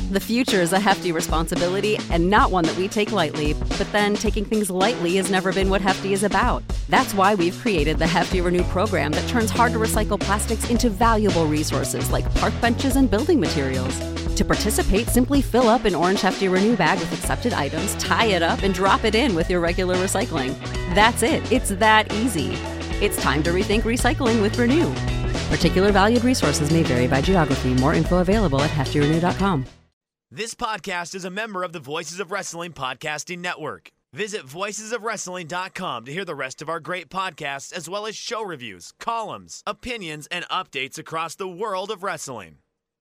The future is a hefty responsibility and not one that we take lightly, but then taking things lightly has never been what Hefty is about. That's why we've created the Hefty Renew program that turns hard-to-recycle plastics into valuable resources like park benches and building materials. To participate, simply fill up an orange Hefty Renew bag with accepted items, tie it up, and drop it in with your regular recycling. That's it. It's that easy. It's time to rethink recycling with Renew. Particular valued resources may vary by geography. More info available at heftyrenew.com. This podcast is a member of the Voices of Wrestling Podcasting Network. Visit voicesofwrestling.com to hear the rest of our great podcasts, as well as show reviews, columns, opinions, and updates across the world of wrestling.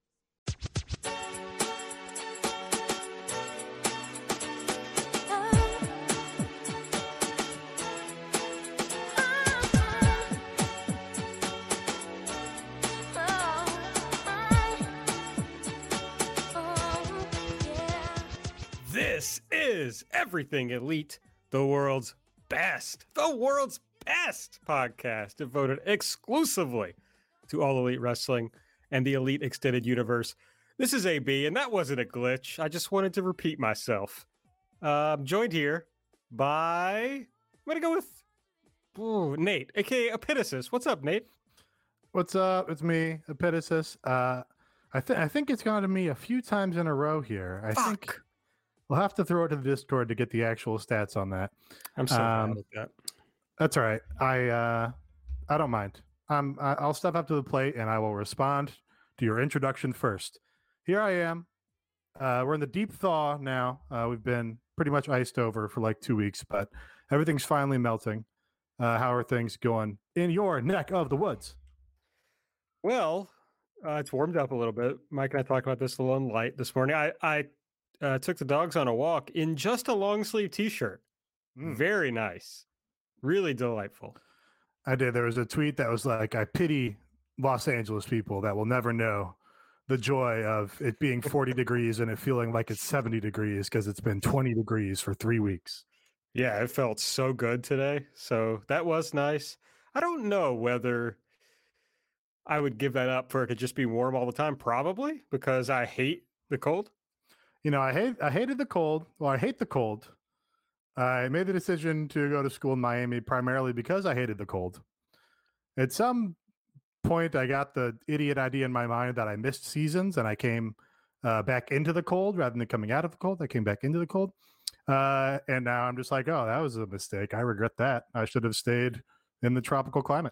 This is Everything Elite, the world's best podcast devoted exclusively to All Elite Wrestling and the Elite Extended Universe. This is AB, and that wasn't a glitch. I just wanted to repeat myself. I'm joined here by, I'm going to go with Nate, aka Epitasis. What's up, Nate? What's up? It's me, Epitasis. I think it's gone to me a few times in a row here. I think we'll have to throw it to the Discord to get the actual stats on that. I'm so bad with that. That's all right. I don't mind. I'll step up to the plate and I will respond to your introduction first. Here I am. We're in the deep thaw now. We've been pretty much iced over for like 2 weeks, but everything's finally melting. How are things going in your neck of the woods? Well, it's warmed up a little bit. Mike and I talked about this a little in light this morning. I took the dogs on a walk in just a long sleeve t-shirt. Very nice. Really delightful. I did. There was a tweet that was like, I pity Los Angeles people that will never know the joy of it being 40 degrees and it feeling like it's 70 degrees because it's been 20 degrees for 3 weeks. Yeah, it felt so good today. So that was nice. I don't know whether I would give that up for it to just be warm all the time. Probably, because I hate the cold. You know, I hated the cold. Well, I hate the cold. I made the decision to go to school in Miami primarily because I hated the cold. At some point, I got the idiot idea in my mind that I missed seasons and I came back into the cold rather than coming out of the cold. I came back into the cold. And now I'm just like, oh, that was a mistake. I regret that. I should have stayed in the tropical climate.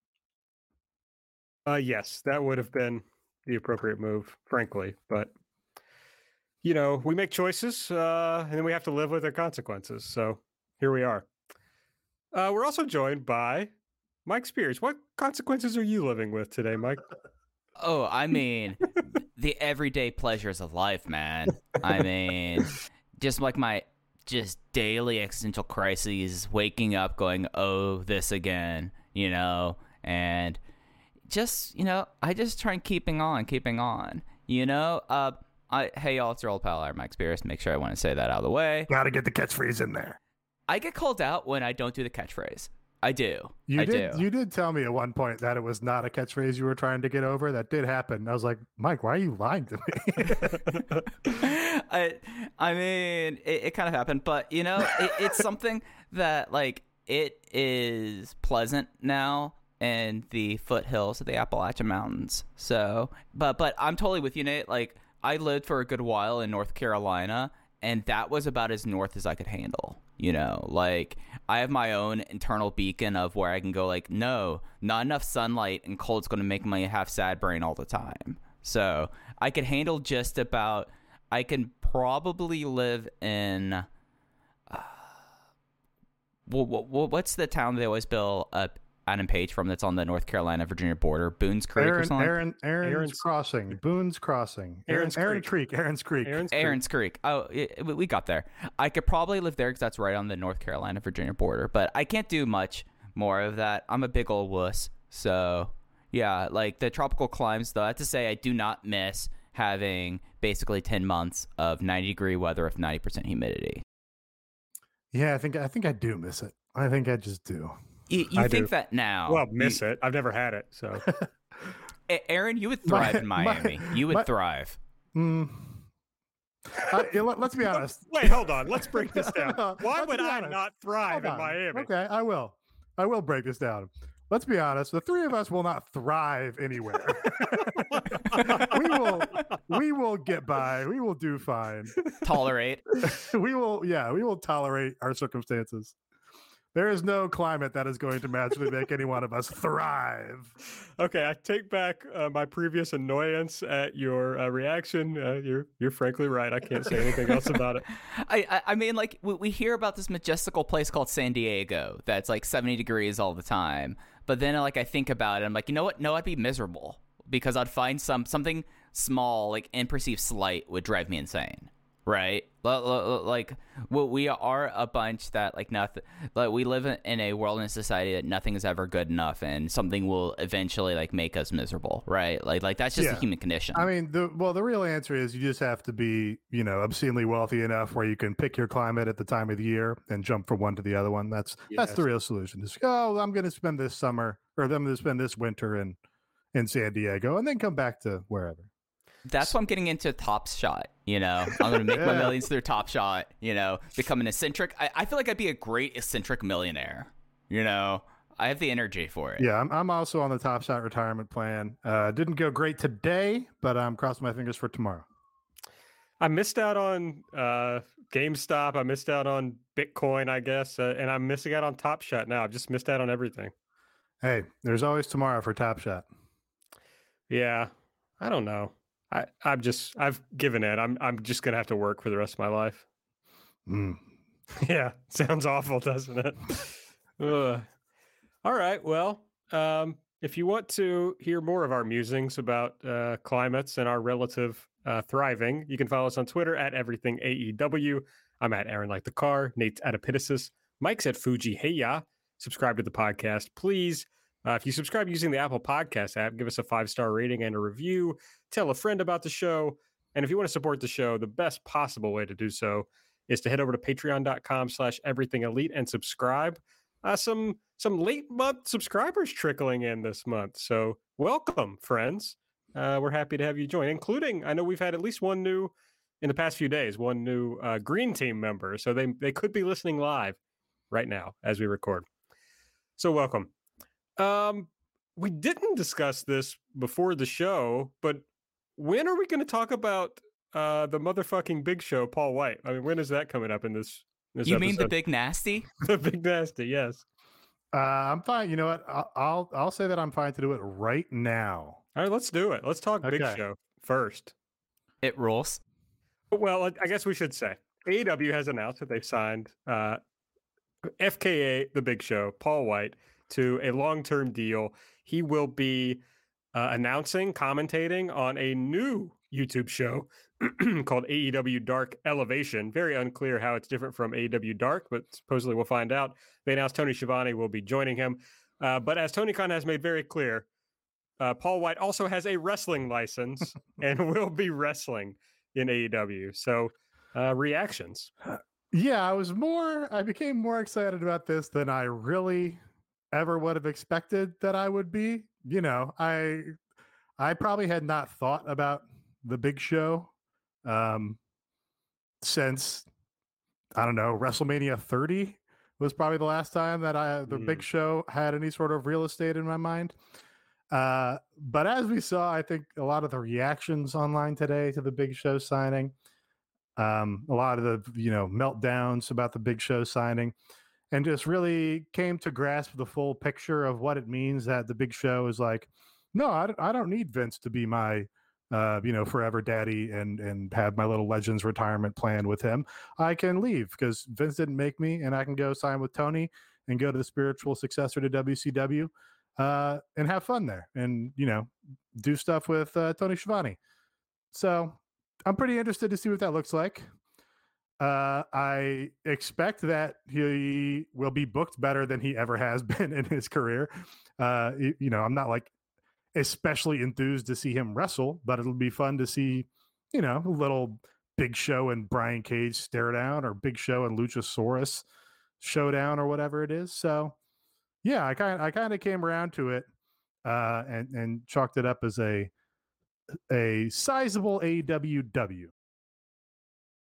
Yes, that would have been the appropriate move, frankly. But you know, we make choices and then we have to live with their consequences. So here we are. We're also joined by Mike Spears. What consequences are you living with today, Mike? Oh, I mean, the everyday pleasures of life, man. I mean, just like my daily existential crises, waking up going, oh, this again, you know, and just, you know, I just try and keeping on, you know, hey y'all, it's your old pal, Mike Spears. Make sure I want to say that out of the way. Gotta get the catchphrase in there. I get called out when I don't do the catchphrase. I do. You did tell me at one point that it was not a catchphrase you were trying to get over. That did happen. I was like, Mike, why are you lying to me? I mean, it kind of happened, but you know, it's something that like it is pleasant now in the foothills of the Appalachian Mountains. So, but I'm totally with you, Nate. Like, I lived for a good while in North Carolina, and that was about as north as I could handle. You know, like, I have my own internal beacon of where I can go, like, no, not enough sunlight and cold's going to make me have sad brain all the time. So I could handle just about, I can probably live in, what's the town they always bill Adam Page from that's on the North Carolina-Virginia border? Boone's Creek or something? Aaron's Crossing. Boone's Crossing. Aaron's Creek. Aaron's Creek. Oh, we got there. I could probably live there because that's right on the North Carolina-Virginia border, but I can't do much more of that. I'm a big old wuss. So, yeah, like the tropical climes, though, I have to say I do not miss having basically 10 months of 90-degree weather with 90% humidity. Yeah, I think I do miss it. I think I just do. You think that now? Well, miss it. I've never had it, so. Aaron, you would thrive in Miami. You would thrive. Let's be honest. Wait, hold on. Let's break this down. No, Why let's would be I honest. not thrive in Hold on. Miami? Okay, I will. I will break this down. Let's be honest. The three of us will not thrive anywhere. we will get by. We will do fine. Tolerate. We will tolerate our circumstances. There is no climate that is going to magically make any one of us thrive. Okay, I take back my previous annoyance at your reaction. You're frankly right. I can't say anything else about it. I mean, like, we hear about this majestical place called San Diego that's like 70 degrees all the time. But then, like, I think about it, I'm like, you know what? No, I'd be miserable because I'd find something small, like, and perceived slight would drive me insane. Right? Like, we are a bunch that, like, nothing, like, we live in a world and a society that nothing is ever good enough, and something will eventually, like, make us miserable, right? Like that's just the human condition. I mean, the real answer is you just have to be, obscenely wealthy enough where you can pick your climate at the time of the year and jump from one to the other one. That's the real solution. Just, I'm going to spend this summer, or I'm going to spend this winter in San Diego, and then come back to wherever. That's why I'm getting into Top Shot, I'm going to make my millions through Top Shot, become an eccentric. I feel like I'd be a great eccentric millionaire, I have the energy for it. Yeah, I'm also on the Top Shot retirement plan. Didn't go great today, but I'm crossing my fingers for tomorrow. I missed out on GameStop. I missed out on Bitcoin, I guess, and I'm missing out on Top Shot now. I've just missed out on everything. Hey, there's always tomorrow for Top Shot. Yeah, I don't know. I've given in. I'm just gonna have to work for the rest of my life. Yeah, sounds awful, doesn't it? All right. Well, if you want to hear more of our musings about climates and our relative thriving, you can follow us on Twitter at everythingaew. I'm at Aaron Like the Car. Nate's at Epitasis. Mike's at Fuji Heya. Subscribe to the podcast, please. If you subscribe using the Apple Podcast app, give us a 5-star rating and a review. Tell a friend about the show. And if you want to support the show, the best possible way to do so is to head over to patreon.com/everythingelite and subscribe. Some late month subscribers trickling in this month. So welcome, friends. We're happy to have you join, including, I know we've had at least one new in the past few days, one new Green Team member. So they could be listening live right now as we record. So welcome. We didn't discuss this before the show, but when are we going to talk about the motherfucking Big Show, Paul White? I mean, when is that coming up in this you episode? Mean the Big Nasty? The Big Nasty, yes. I'm fine. You know what? I'll say that I'm fine to do it right now. All right, let's do it. Let's talk Big Show first. It rules. Well, I guess we should say AEW has announced that they've signed FKA, the Big Show, Paul White, to a long-term deal. He will be commentating on a new YouTube show called AEW Dark Elevation. Very unclear how it's different from AEW Dark, but supposedly we'll find out. They announced Tony Schiavone will be joining him. But as Tony Khan has made very clear, Paul White also has a wrestling license and will be wrestling in AEW. So reactions. Yeah, I became more excited about this than I really ever would have expected that I would be. I probably had not thought about the Big Show since, I don't know, WrestleMania 30 was probably the last time that the Big Show had any sort of real estate in my mind. But as we saw, I think a lot of the reactions online today to the Big Show signing, a lot of the meltdowns about the Big Show signing, and just really came to grasp the full picture of what it means that the Big Show is like, no, I don't need Vince to be my forever daddy and have my little Legends retirement plan with him. I can leave because Vince didn't make me, and I can go sign with Tony and go to the spiritual successor to WCW and have fun there and do stuff with Tony Schiavone. So I'm pretty interested to see what that looks like. I expect that he will be booked better than he ever has been in his career. I'm not like especially enthused to see him wrestle, but it'll be fun to see, a little Big Show and Brian Cage stare down, or Big Show and Luchasaurus showdown, or whatever it is. So yeah, I kind of came around to it and chalked it up as a sizable AEW W.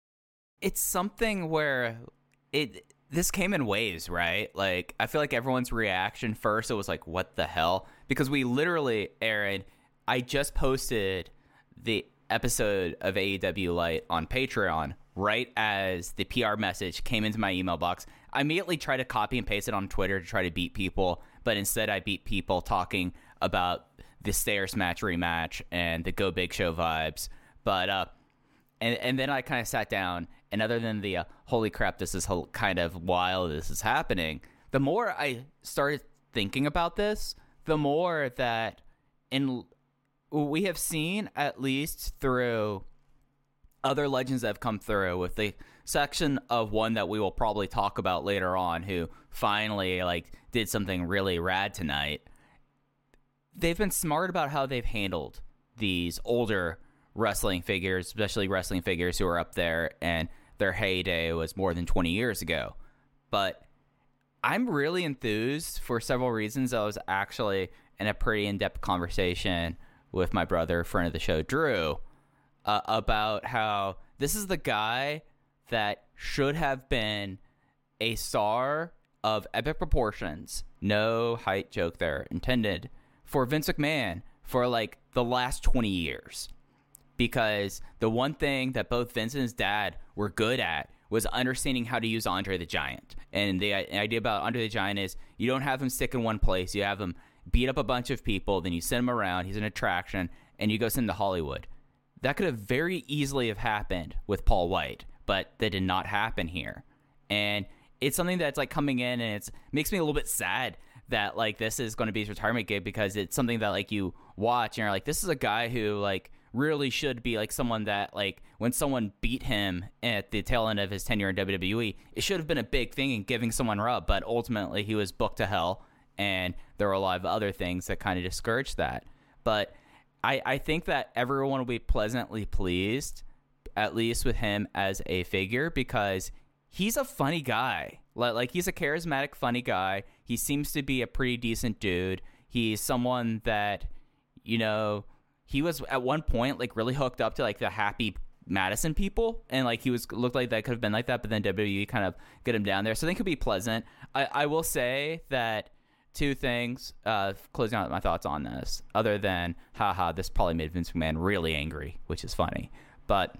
it's something where this came in waves, right? Like, I feel like everyone's reaction first, it was like, what the hell? Because we literally, Aaron, I just posted the episode of AEW Light on Patreon right as the PR message came into my email box. I immediately tried to copy and paste it on Twitter to try to beat people, but instead I beat people talking about the Stairs match rematch and the Go Big Show vibes. But and then I kind of sat down, and other than the holy crap, this is kind of wild, this is happening, the more I started thinking about this, the more that we have seen, at least through other legends that have come through, with the section of one that we will probably talk about later on, who finally like did something really rad tonight. They've been smart about how they've handled these older wrestling figures, especially wrestling figures who are up there and their heyday was more than 20 years ago. But I'm really enthused for several reasons. I was actually in a pretty in-depth conversation with my brother, friend of the show, Drew, about how this is the guy that should have been a star of epic proportions, no height joke there intended, for Vince McMahon for like the last 20 years. Because the one thing that both Vince and his dad were good at was understanding how to use Andre the Giant. And the idea about Andre the Giant is you don't have him stick in one place. You have him beat up a bunch of people, then you send him around. He's an attraction, and you go send him to Hollywood. That could have very easily have happened with Paul White, but that did not happen here. And it's something that's like coming in, and it makes me a little bit sad that like this is going to be his retirement gig, because it's something that like you watch and you're like, this is a guy who like really should be like someone that like when someone beat him at the tail end of his tenure in WWE, it should have been a big thing in giving someone rub, but ultimately he was booked to hell, and there were a lot of other things that kind of discouraged that. But I think that everyone will be pleasantly pleased, at least with him as a figure, because he's a funny guy. Like he's a charismatic, funny guy. He seems to be a pretty decent dude. He's someone that, you know, he was at one point like really hooked up to like the Happy Madison people, and like he looked like that could have been like that, but then WWE kind of get him down there. So I think it could be pleasant. I will say that two things, closing out my thoughts on this, other than, haha, this probably made Vince McMahon really angry, which is funny. But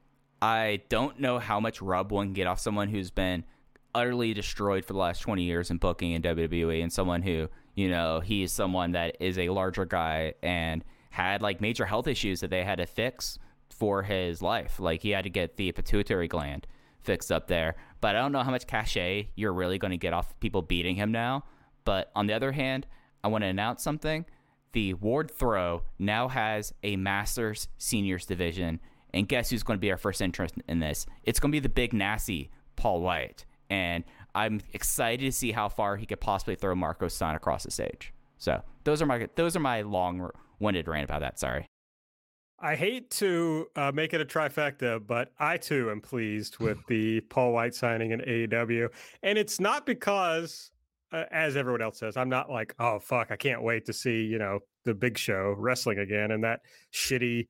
I don't know how much rub one can get off someone who's been utterly destroyed for the last 20 years in booking in WWE, and someone who, you know, he's someone that is a larger guy and had like major health issues that they had to fix for his life. Like he had to get the pituitary gland fixed up there. But I don't know how much cachet you're really going to get off people beating him now. But on the other hand, I want to announce something. The Ward Throw now has a Masters Seniors division. And guess who's going to be our first entrant in this? It's going to be the big nasty Paul White. And I'm excited to see how far he could possibly throw Marco Stunt across the stage. So those are my long-winded rant about that. Sorry. I hate to make it a trifecta, but I too am pleased with the Paul White signing in AEW. And it's not because, as everyone else says, I'm not like, oh, fuck, I can't wait to see, you know, the Big Show wrestling again and that shitty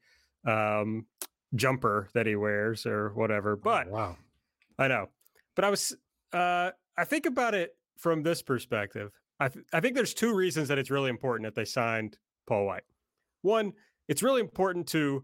jumper that he wears or whatever. But wow. I know. But I think about it from this perspective. I think there's two reasons that it's really important that they signed Paul White. One, it's really important to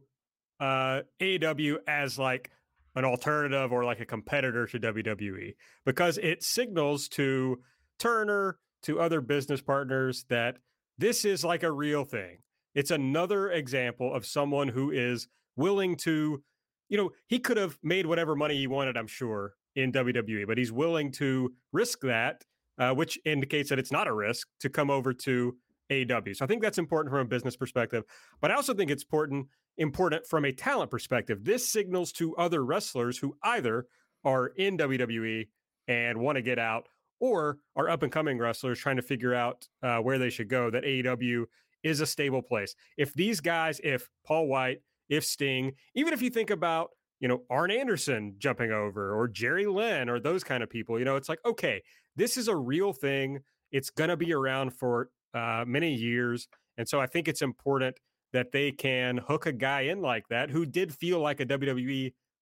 AEW as like an alternative or like a competitor to WWE, because it signals to Turner, to other business partners, that this is like a real thing. It's another example of someone who is willing to, you know, he could have made whatever money he wanted, I'm sure, in WWE, but he's willing to risk that, which indicates that it's not a risk to come over to AEW. So I think that's important from a business perspective, but I also think it's important from a talent perspective. This signals to other wrestlers who either are in WWE and want to get out, or are up and coming wrestlers trying to figure out where they should go, that AEW is a stable place. If these guys, if Paul White, if Sting, even if you think about, you know, Arn Anderson jumping over, or Jerry Lynn, or those kind of people, you know, it's like, okay, this is a real thing. It's going to be around for many years. And so I think it's important that they can hook a guy in like that, who did feel like a WWE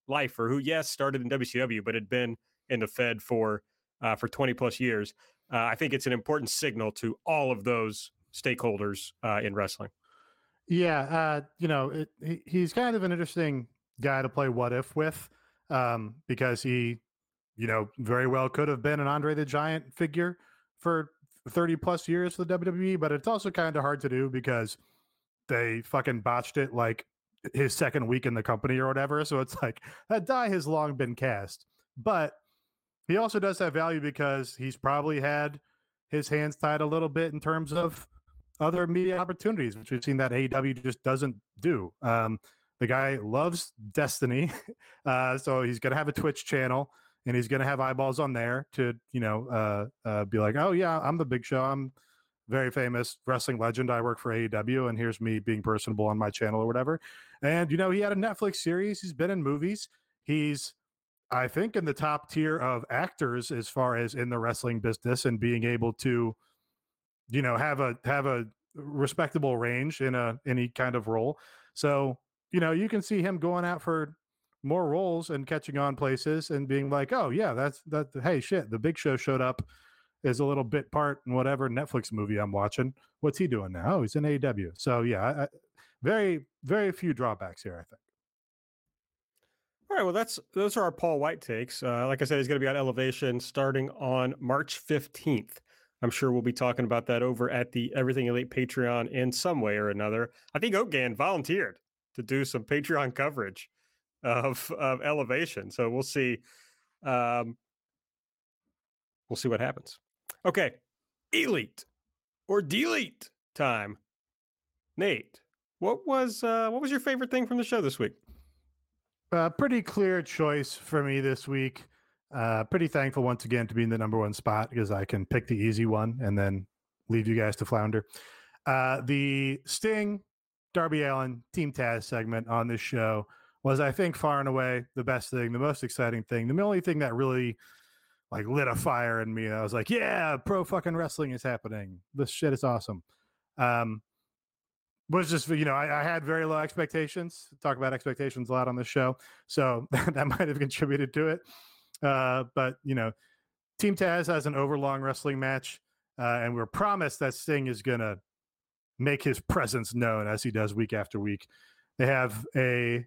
lifer who, yes, started in WCW, but had been in the Fed for 20 plus years. I think it's an important signal to all of those stakeholders in wrestling. Yeah, he's kind of an interesting guy to play what if with, because he, very well could have been an Andre the Giant figure for 30 plus years for the WWE, but it's also kind of hard to do because they fucking botched it like his second week in the company or whatever. So it's like that die has long been cast, but he also does have value because he's probably had his hands tied a little bit in terms of other media opportunities, which we've seen that AEW just doesn't do. The guy loves Destiny. So he's going to have a Twitch channel and he's going to have eyeballs on there to, be like, oh yeah, I'm the Big Show. I'm very famous wrestling legend. I work for AEW and here's me being personable on my channel or whatever. And, he had a Netflix series. He's been in movies. He's, I think, in the top tier of actors as far as in the wrestling business and being able to, have a respectable range in any kind of role. So, you can see him going out for more roles and catching on places and being like, oh yeah, hey, shit, the Big Show showed up as a little bit part in whatever Netflix movie I'm watching. What's he doing now? Oh, he's in AEW. So yeah, very, very few drawbacks here, I think. All right, well, those are our Paul White takes. Like I said, he's going to be on Elevation starting on March 15th. I'm sure we'll be talking about that over at the Everything Elite Patreon in some way or another. I think Ogan volunteered to do some Patreon coverage of Elevation, so we'll see. We'll see what happens. Okay, Elite or Delete time. Nate, what was your favorite thing from the show this week? Pretty clear choice for me this week. Pretty thankful once again to be in the number one spot because I can pick the easy one and then leave you guys to flounder. The Sting, Darby Allin, Team Taz segment on this show was, I think, far and away the best thing, the most exciting thing, the only thing that really lit a fire in me. I was like, yeah, pro fucking wrestling is happening. This shit is awesome. Was just, I had very low expectations. Talk about expectations a lot on this show. So that might have contributed to it. But, Team Taz has an overlong wrestling match, and we're promised that Sting is going to make his presence known as he does week after week. They have a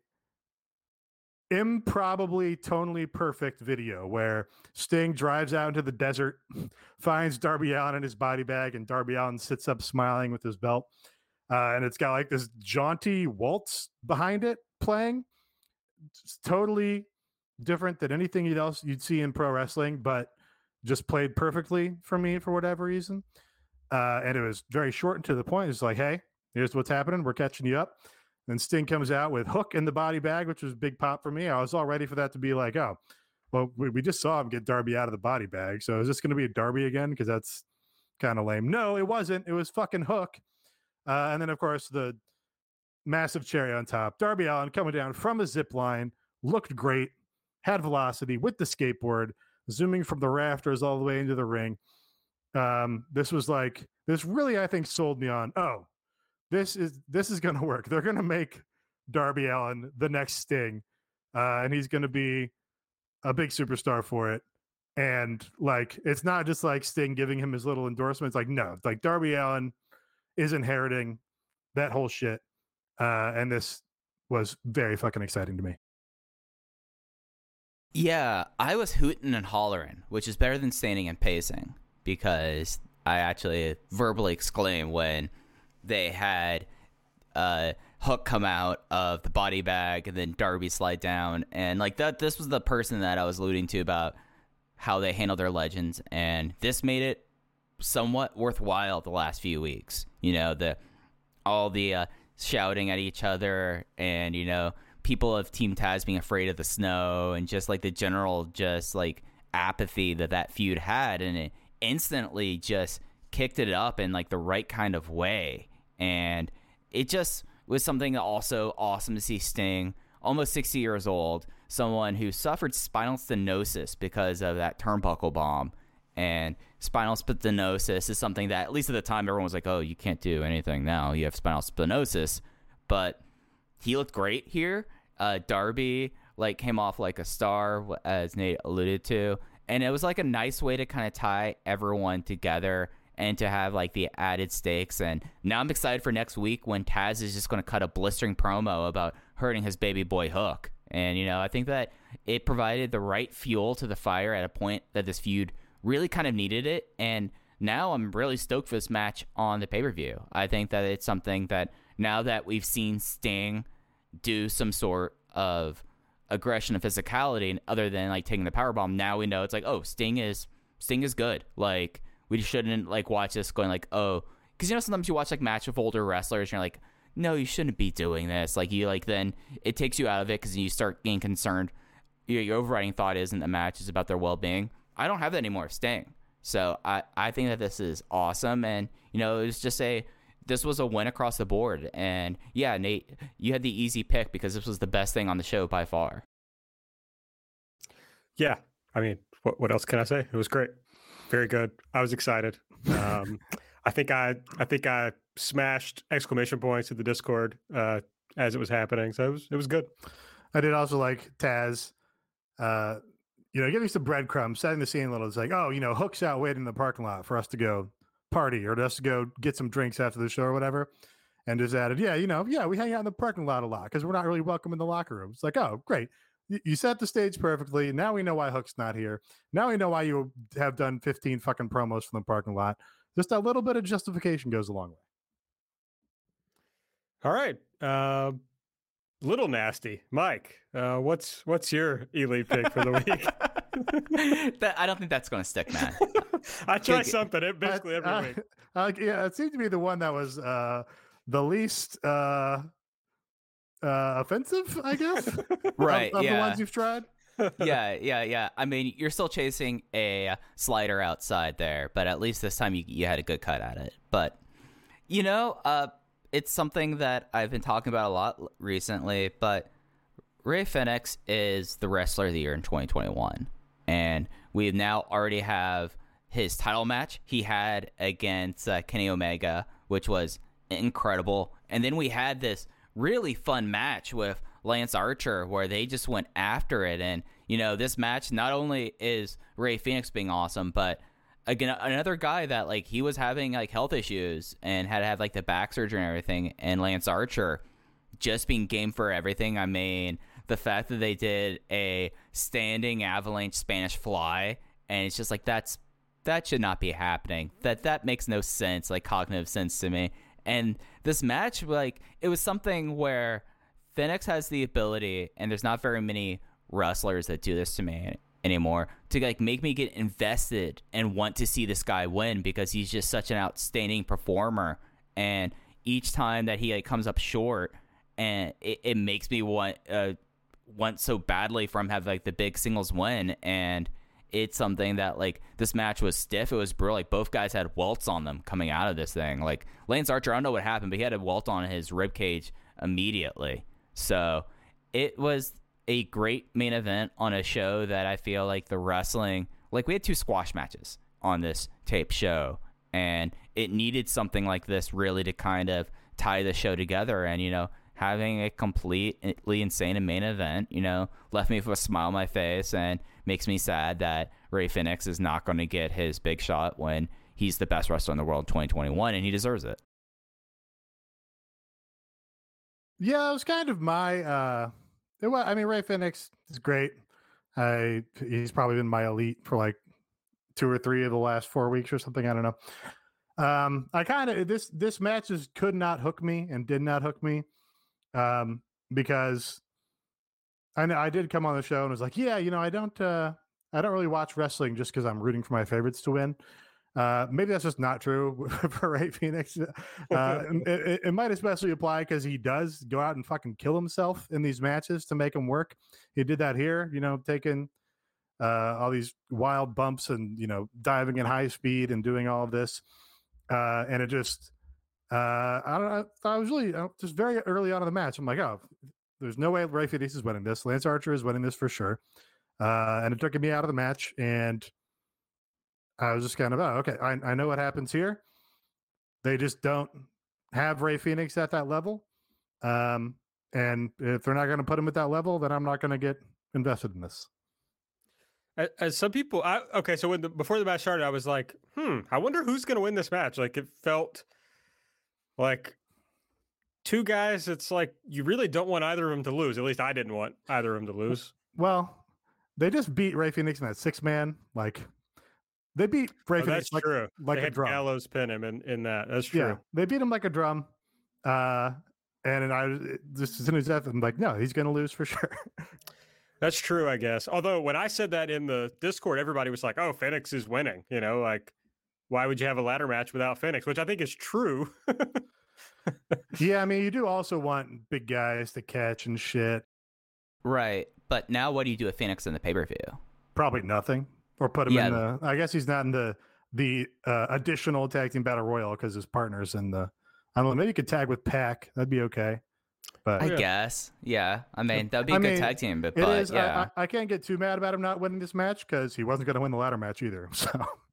improbably tonally perfect video where Sting drives out into the desert, finds Darby Allin in his body bag, and Darby Allin sits up smiling with his belt. And it's got this jaunty waltz behind it playing. It's totally different than anything else you'd see in pro wrestling, but just played perfectly for me for whatever reason. And it was very short and to the point. It's like, hey, here's what's happening. We're catching you up. Then Sting comes out with Hook in the body bag, which was a big pop for me. I was all ready for that to be like, oh, well, we just saw him get Darby out of the body bag. So is this going to be a Darby again? Because that's kind of lame. No, it wasn't. It was fucking Hook. And then, of course, the massive cherry on top. Darby Allin coming down from a zip line, looked great, had velocity with the skateboard, zooming from the rafters all the way into the ring. This really, I think, sold me on, oh, this is going to work. They're going to make Darby Allin the next Sting, and he's going to be a big superstar for it. And, it's not just Sting giving him his little endorsements. No, Darby Allin is inheriting that whole shit. And this was very fucking exciting to me. Yeah, I was hooting and hollering, which is better than standing and pacing, because I actually verbally exclaimed when they had Hook come out of the body bag and then Darby slide down. And this was the person that I was alluding to about how they handle their legends. And this made it somewhat worthwhile the last few weeks. All the shouting at each other and, people of Team Taz being afraid of the snow and just the general apathy that feud had. And it instantly just kicked it up in the right kind of way. And it just was something also awesome to see Sting, almost 60 years old, someone who suffered spinal stenosis because of that turnbuckle bomb. And spinal stenosis is something that, at least at the time, everyone was like, oh, you can't do anything now. You have spinal stenosis. But he looked great here. Darby like came off like a star, as Nate alluded to, and it was like a nice way to kind of tie everyone together and to have like the added stakes. And now I'm excited for next week when Taz is just going to cut a blistering promo about hurting his baby boy Hook. And, you know, I think that it provided the right fuel to the fire at a point that this feud really kind of needed it. And now I'm really stoked for this match on the pay-per-view. I think that it's something that now that we've seen Sting do some sort of aggression and physicality other than like taking the powerbomb, now we know it's like, oh, Sting is good. Like, we shouldn't like watch this going like, oh, because you know sometimes you watch like match with older wrestlers and you're like, no, you shouldn't be doing this. Like, you like then it takes you out of it because you start getting concerned. Your overriding thought isn't the match, it's about their well-being. I don't have that anymore, Sting. So I think that this is awesome. And, you know, it was just this was a win across the board. And yeah, Nate, you had the easy pick because this was the best thing on the show by far. Yeah. I mean, what else can I say? It was great. Very good. I was excited. I think I smashed exclamation points in the Discord as it was happening. So it was good. I did also like Taz, giving some breadcrumbs, setting the scene a little. It's like, oh, Hook's out waiting in the parking lot for us to go party or us to go get some drinks after the show or whatever. And just added, we hang out in the parking lot a lot because we're not really welcome in the locker room. It's like, oh, great. You set the stage perfectly. Now we know why Hook's not here. Now we know why you have done 15 fucking promos from the parking lot. Just a little bit of justification goes a long way. All right. Little nasty. Mike, what's your elite pick for the week? I don't think that's going to stick, man. I try something basically every week. It seemed to be the one that was the least offensive, I guess. Right. Of the ones you've tried. Yeah. I mean, you're still chasing a slider outside there, but at least this time you had a good cut at it. But, it's something that I've been talking about a lot recently, but Rey Fenix is the wrestler of the year in 2021. And we now already have his title match he had against Kenny Omega, which was incredible. And then we had this really fun match with Lance Archer where they just went after it. And, this match not only is Rey Fenix being awesome, but again, another guy that like he was having like health issues and had to have like the back surgery and everything, and Lance Archer just being game for everything. I mean, the fact that they did a standing avalanche Spanish fly, and it's just like that should not be happening. That makes no sense, like cognitive sense to me. And this match, like, it was something where Fenix has the ability, and there's not very many wrestlers that do this to me anymore, to like make me get invested and want to see this guy win because he's just such an outstanding performer. And each time that he like comes up short, and it makes me want so badly for him to have like the big singles win. And it's something that like this match was stiff. It was brutal. Like both guys had welts on them coming out of this thing. Like Lance Archer, I don't know what happened, but he had a welt on his rib cage immediately. So it was a great main event on a show that I feel like the wrestling, like we had 2 squash matches on this tape show, and it needed something like this really to kind of tie the show together. And, having a completely insane main event, left me with a smile on my face and makes me sad that Rey Fenix is not going to get his big shot when he's the best wrestler in the world in 2021, and he deserves it. Yeah, it was kind of my Rey Fenix is great. He's probably been my elite for like 2 or 3 of the last 4 weeks or something. I don't know. I kind of this match just could not hook me and did not hook me because I know I did come on the show and was like, I don't really watch wrestling just because I'm rooting for my favorites to win. Maybe that's just not true for Rey Fenix. It might especially apply because he does go out and fucking kill himself in these matches to make them work. He did that here, taking all these wild bumps and, diving in high speed and doing all of this. And it just, I don't know. I was really just very early on in the match. I'm like, oh, there's no way Rey Fenix is winning this. Lance Archer is winning this for sure. And it took me out of the match, and I was just kind of, okay, I know what happens here. They just don't have Rey Fenix at that level. And And if they're not going to put him at that level, then I'm not going to get invested in this. As some people, okay, so before the match started, I was like, I wonder who's going to win this match. Like, it felt like two guys. It's like you really don't want either of them to lose. At least I didn't want either of them to lose. Well, they just beat Ray Phoenix in that 6-man. Like, they beat Ray Phoenix that's true. Like they a had drum. Gallows pin him in that. That's true. Yeah, they beat him like a drum. And I just as soon as that, I'm like, no, he's going to lose for sure. That's true, I guess. Although when I said that in the Discord, everybody was like, "Oh, Phoenix is winning." You know, like, why would you have a ladder match without Phoenix? Which I think is true. Yeah, I mean, you do also want big guys to catch and shit. Right. But now what do you do with Phoenix in the pay-per-view? Probably nothing. Or put him in the. I guess he's not in the additional tag team battle royal because his partner's in the. I don't know. Maybe you could tag with Pac. That'd be okay. But I guess. Yeah. I mean, that'd be a good tag team, but yeah. I can't get too mad about him not winning this match because he wasn't going to win the ladder match either. So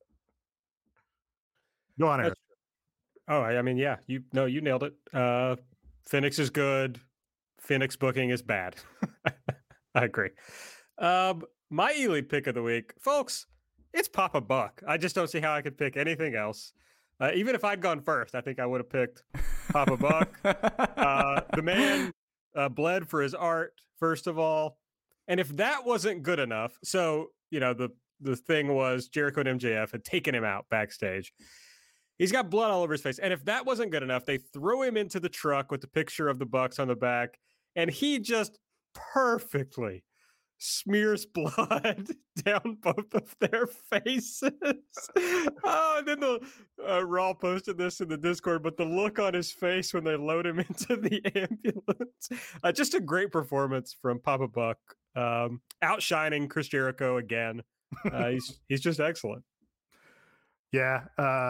go on, Eric. Oh, I mean, yeah, you nailed it. Phoenix is good. Phoenix booking is bad. I agree. My Elite pick of the week, folks, it's Papa Buck. I just don't see how I could pick anything else. Even if I'd gone first, I think I would have picked Papa Buck. The man bled for his art, first of all. And if that wasn't good enough, so, you know, the thing was Jericho and MJF had taken him out backstage. He's got blood all over his face. And if that wasn't good enough, they throw him into the truck with the picture of the Bucks on the back. And he just perfectly smears blood down both of their faces. Oh, and then the Raw posted this in the Discord, but the look on his face when they load him into the ambulance. Just a great performance from Papa Buck. Outshining Chris Jericho again. He's just excellent. Yeah.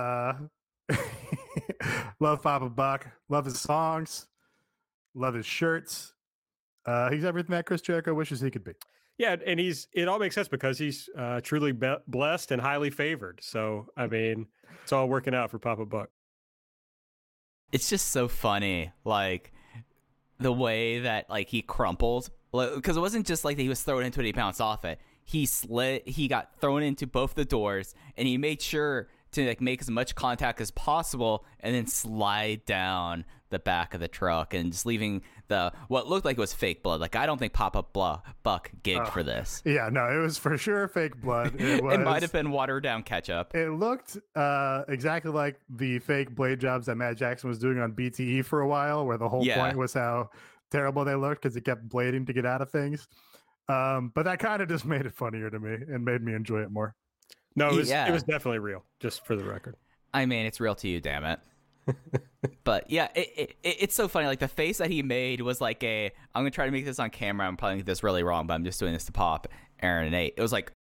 Love Papa Buck. Love his songs. Love his shirts. He's everything that Chris Jericho wishes he could be. Yeah, and it all makes sense because he's truly blessed and highly favored. So, I mean, it's all working out for Papa Buck. It's just so funny, like, the way that, like, he crumpled. Because it wasn't just like that he was thrown into it, he bounced off it. He got thrown into both the doors, and he made sure to, like, make as much contact as possible and then slide down the back of the truck and just leaving what looked like it was fake blood. Like, I don't think Papa Buck gigged for this. Yeah, no, it was for sure fake blood. It might have been watered down ketchup. It looked exactly like the fake blade jobs that Matt Jackson was doing on BTE for a while, where the whole point was how terrible they looked because he kept blading to get out of things. But that kind of just made it funnier to me and made me enjoy it more. No, it was definitely real, just for the record. I mean, it's real to you, damn it. But yeah, it's so funny. Like, the face that he made was like I'm gonna try to make this on camera. I'm probably gonna get this really wrong, but I'm just doing this to pop Aaron and Nate. It was like,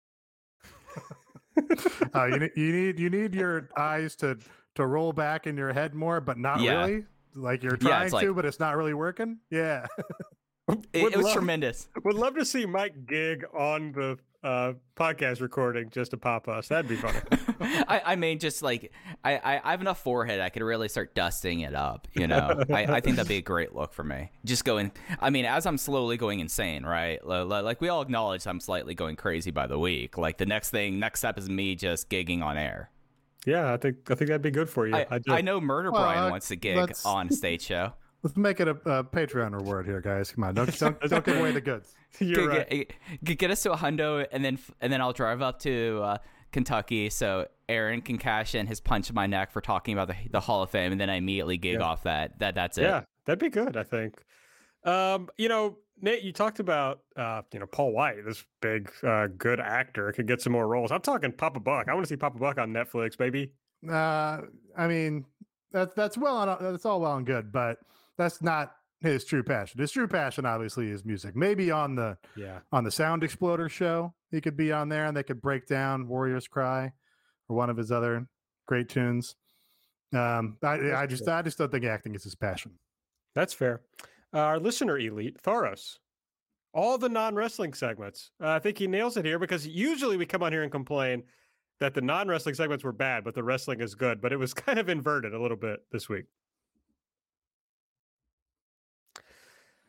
you need your eyes to roll back in your head more, but not really. Like, you're trying to, but it's not really working. Yeah. It was tremendous. Would love to see Mike gig on the podcast recording just to pop us. That'd be funny. I mean, just like I have enough forehead, I could really start dusting it up. You know, I think that'd be a great look for me. Just going. I mean, as I'm slowly going insane, right? Like, we all acknowledge I'm slightly going crazy by the week. Like, the next step is me just gigging on air. Yeah, I think that'd be good for you. I know Murder Brian wants to gig on a stage show. Let's make it a Patreon reward here, guys. Come on, don't give away the goods. You're right. Get us to a hundo, and then I'll drive up to Kentucky so Aaron can cash in his punch in my neck for talking about the Hall of Fame, and then I immediately gig off that. That's it. Yeah, that'd be good, I think. You know, Nate, you talked about Paul White, this big good actor, could get some more roles. I'm talking Papa Buck. I want to see Papa Buck on Netflix, baby. I mean, that's all well and good, but that's not his true passion. His true passion, obviously, is music. Maybe on the Sound Exploder show, he could be on there, and they could break down "Warriors Cry" or one of his other great tunes. I just don't think acting is his passion. That's fair. Our listener elite, Thoros, all the non-wrestling segments. I think he nails it here because usually we come on here and complain that the non-wrestling segments were bad, but the wrestling is good. But it was kind of inverted a little bit this week.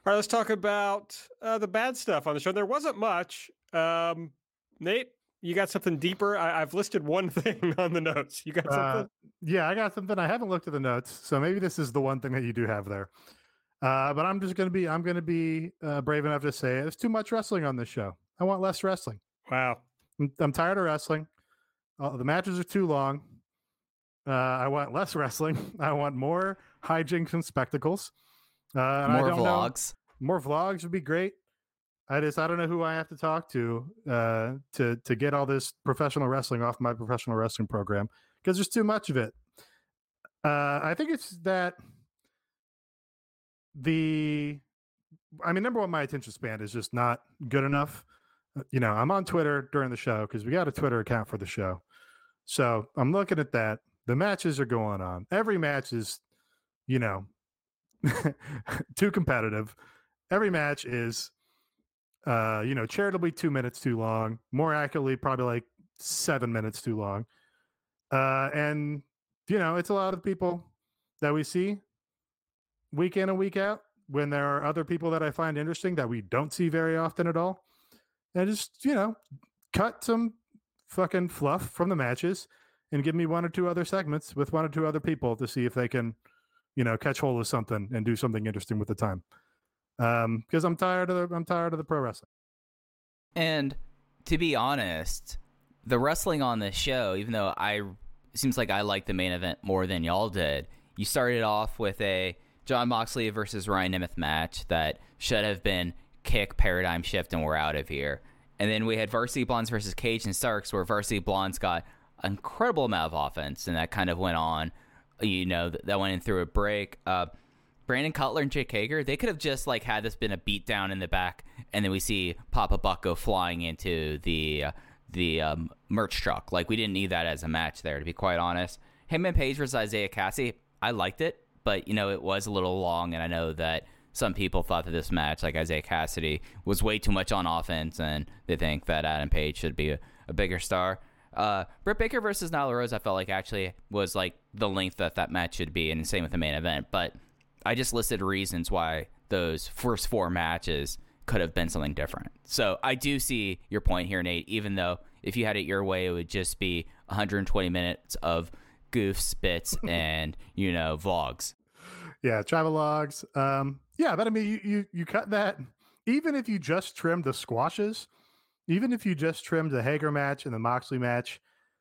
All right, let's talk about the bad stuff on the show. There wasn't much. Nate, you got something deeper? I've listed one thing on the notes. You got something? Yeah, I got something. I haven't looked at the notes, so maybe this is the one thing that you do have there. But I'm going to be brave enough to say there's too much wrestling on this show. I want less wrestling. Wow. I'm tired of wrestling. The matches are too long. I want less wrestling. I want more hijinks and spectacles. More vlogs. More vlogs would be great. I don't know who I have to talk to get all this professional wrestling off my professional wrestling program, because there's too much of it. I think it's that number one, my attention span is just not good enough. I'm on Twitter during the show because we got a Twitter account for the show. So I'm looking at that. The matches are going on. Every match is, too competitive. Every match is, charitably 2 minutes too long. More accurately, probably like 7 minutes too long. And it's a lot of people that we see week in and week out, when there are other people that I find interesting that we don't see very often at all. And just, cut some fucking fluff from the matches and give me one or two other segments with one or two other people to see if they can, catch hold of something and do something interesting with the time. Because I'm tired of the pro wrestling. And to be honest, the wrestling on this show, even though it seems like I like the main event more than y'all did, you started off with a Jon Moxley versus Ryan Nemeth match that should have been kick, paradigm shift, and we're out of here. And then we had Varsity Blondes versus Cage and Starks, where Varsity Blondes got an incredible amount of offense, and that kind of went on. That went in through a break. Brandon Cutler and Jake Hager, they could have just had this been a beatdown in the back, and then we see Papa Buck go flying into the merch truck. We didn't need that as a match there, to be quite honest. Hangman Page versus Isaiah Cassidy, I liked it, but it was a little long, and I know that some people thought that this match, Isaiah Cassidy, was way too much on offense, and they think that Adam Page should be a bigger star. Britt Baker versus Nyla Rose, I felt like actually was the length that match should be, and same with the main event. But I just listed reasons why those first four matches could have been something different. So I do see your point here, Nate, even though if you had it your way, it would just be 120 minutes of goofs, bits, and, vlogs. Yeah, travel logs. Yeah, but you cut that. Even if you just trimmed the squashes, even if you just trimmed the Hager match and the Moxley match,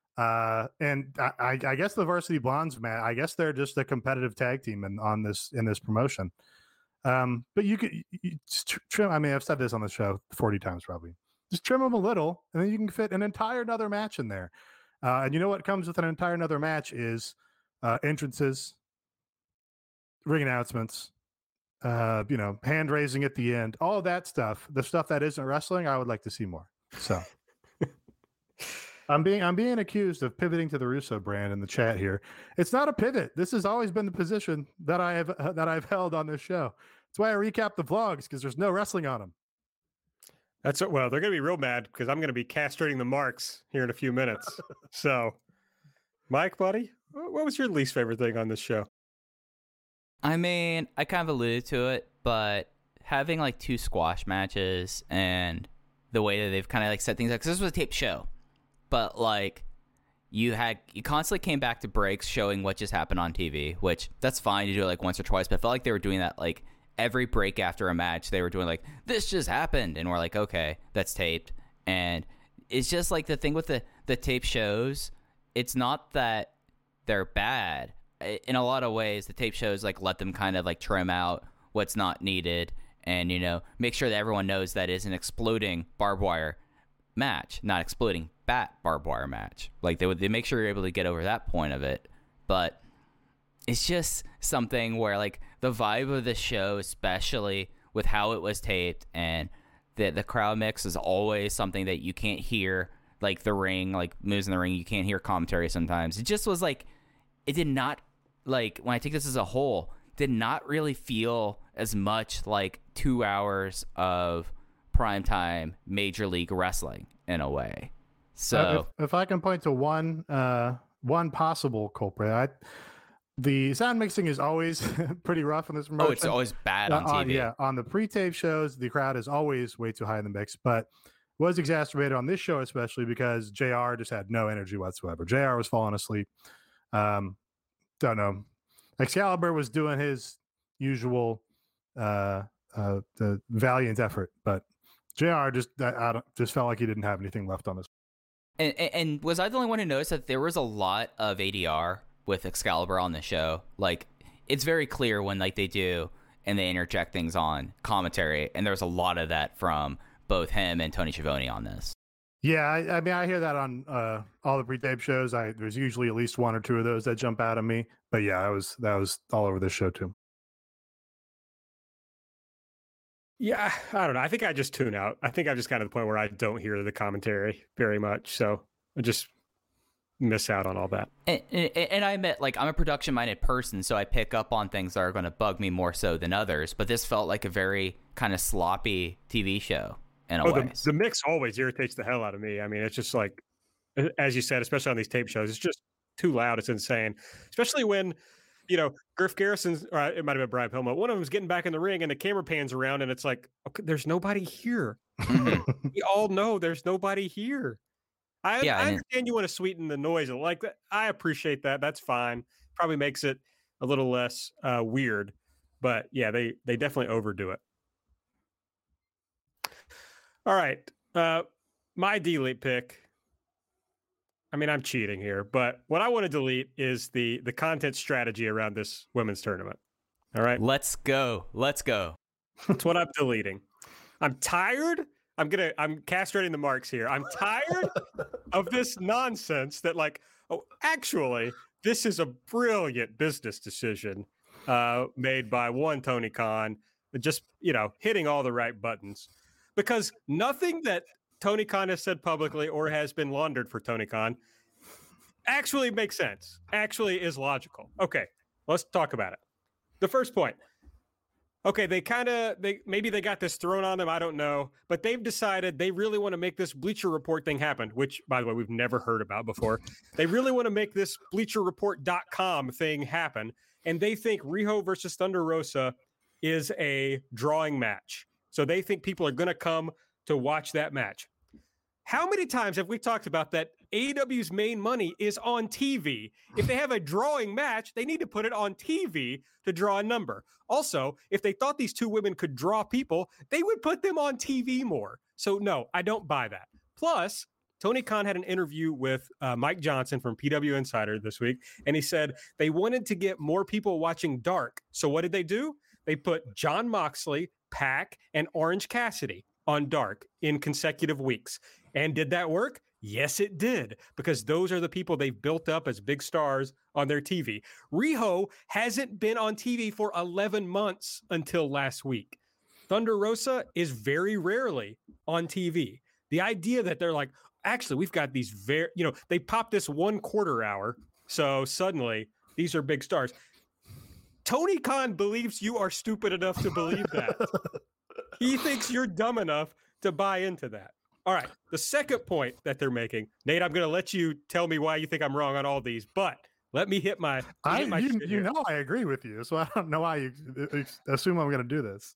and I guess the Varsity Blondes match, I guess they're just a competitive tag team in this promotion. But you could trim. I've said this on the show 40 times probably. Just trim them a little, and then you can fit an entire another match in there. And what comes with an entire another match is entrances, ring announcements, hand raising at the end, all of that stuff. The stuff that isn't wrestling, I would like to see more. So I'm being accused of pivoting to the Russo brand in the chat here. It's not a pivot. This has always been the position that I've held on this show. That's why I recap the vlogs, because there's no wrestling on them. Well, they're going to be real mad because I'm going to be castrating the marks here in a few minutes. So, Mike, buddy, what was your least favorite thing on this show? I kind of alluded to it, but having two squash matches and the way that they've kind of set things up, because this was a taped show, but you constantly came back to breaks showing what just happened on TV, which that's fine to do it once or twice, but I felt like they were doing that every break after a match. They were doing this just happened, and we're okay, that's taped. And it's just the thing with the tape shows, it's not that they're bad. In a lot of ways, the tape shows let them kind of trim out what's not needed, and make sure that everyone knows that is an exploding barbed wire match, not exploding bat barbed wire match. They make sure you're able to get over that point of it. But it's just something where the vibe of the show, especially with how it was taped, and the crowd mix is always something that you can't hear, the ring, moves in the ring, you can't hear commentary sometimes. It just was it did not, when I take this as a whole, did not really feel as much 2 hours of primetime Major League Wrestling in a way. So if I can point to one possible culprit, The sound mixing is always pretty rough in this promotion. Oh, it's always bad on TV. Yeah, on the pre-tape shows, the crowd is always way too high in the mix, but was exacerbated on this show, especially because JR just had no energy whatsoever. JR was falling asleep. Don't know. Excalibur was doing his usual the valiant effort, but JR just felt like he didn't have anything left on this. And was I the only one who noticed that there was a lot of ADR with Excalibur on the show? Like, it's very clear when like they do and they interject things on commentary, and there's a lot of that from both him and Tony Schiavone on this. Yeah, I mean, I hear that on all the pre-tape shows. There's usually at least one or two of those that jump out at me. But yeah, that was all over this show too. Yeah, I don't know. I think I just tune out. I think I'm just kind of the point where I don't hear the commentary very much. So I just miss out on all that. And I admit, like, I'm a production-minded person, so I pick up on things that are going to bug me more so than others. But this felt like a very kind of sloppy TV show in a way. The mix always irritates the hell out of me. I mean, it's just like, as you said, especially on these tape shows, it's just too loud. It's insane. Especially when, you know, Griff Garrison's, or it might have been Brian Pillman, one of them's getting back in the ring and the camera pans around and it's like, okay, there's nobody here. We all know there's nobody here. I understand you want to sweeten the noise. Like that. I appreciate that. That's fine. Probably makes it a little less weird. But yeah, they definitely overdo it. All right. My delete pick. I mean, I'm cheating here, but what I want to delete is the content strategy around this women's tournament. All right. Let's go. That's what I'm deleting. I'm tired. I'm castrating the marks here. I'm tired of this nonsense that like, oh, actually, this is a brilliant business decision made by one Tony Khan, just, you know, hitting all the right buttons. Because nothing that Tony Khan has said publicly or has been laundered for Tony Khan actually makes sense, actually is logical. Okay, let's talk about it. The first point. Okay, maybe they got this thrown on them, I don't know, but they've decided they really want to make this Bleacher Report thing happen, which, by the way, we've never heard about before. They really want to make this BleacherReport.com thing happen, and they think Riho versus Thunder Rosa is a drawing match. So they think people are going to come to watch that match. How many times have we talked about that AEW's main money is on TV? If they have a drawing match, they need to put it on TV to draw a number. Also, if they thought these two women could draw people, they would put them on TV more. So no, I don't buy that. Plus, Tony Khan had an interview with Mike Johnson from PW Insider this week, and he said they wanted to get more people watching Dark. So what did they do? They put Jon Moxley, Pac, and Orange Cassidy on Dark in consecutive weeks. And did that work? Yes, it did, because those are the people they've built up as big stars on their TV. Riho hasn't been on TV for 11 months until last week. Thunder Rosa is very rarely on TV. The idea that they're like, actually, we've got these they pop this 1/4 hour, so suddenly these are big stars. Tony Khan believes you are stupid enough to believe that. He thinks you're dumb enough to buy into that. All right, the second point that they're making, Nate, I'm going to let you tell me why you think I'm wrong on all these, but let me hit my. You know I agree with you, so I don't know why you assume I'm going to do this.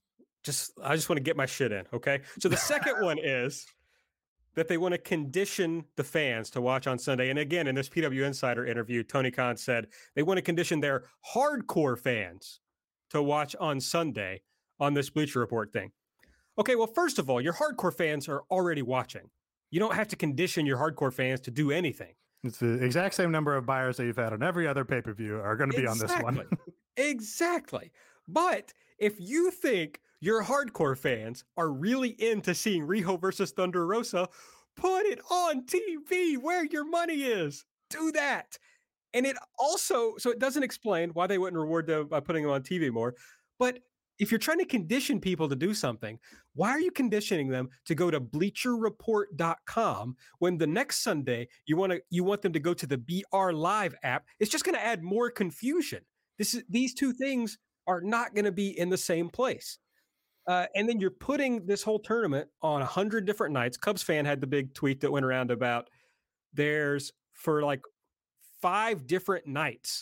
I just want to get my shit in, okay? So the second one is that they want to condition the fans to watch on Sunday. And again, in this PW Insider interview, Tony Khan said they want to condition their hardcore fans to watch on Sunday on this Bleacher Report thing. Okay, well, first of all, your hardcore fans are already watching. You don't have to condition your hardcore fans to do anything. It's the exact same number of buyers that you've had on every other pay-per-view are going to be on this one. Exactly. But if you think your hardcore fans are really into seeing Riho versus Thunder Rosa, put it on TV where your money is. Do that. And it also, so it doesn't explain why they wouldn't reward them by putting them on TV more, but if you're trying to condition people to do something, why are you conditioning them to go to BleacherReport.com when the next Sunday you want them to go to the BR Live app? It's just going to add more confusion. These two things are not going to be in the same place. And then you're putting this whole tournament on 100 different nights. Cubs fan had the big tweet that went around about for like 5 different nights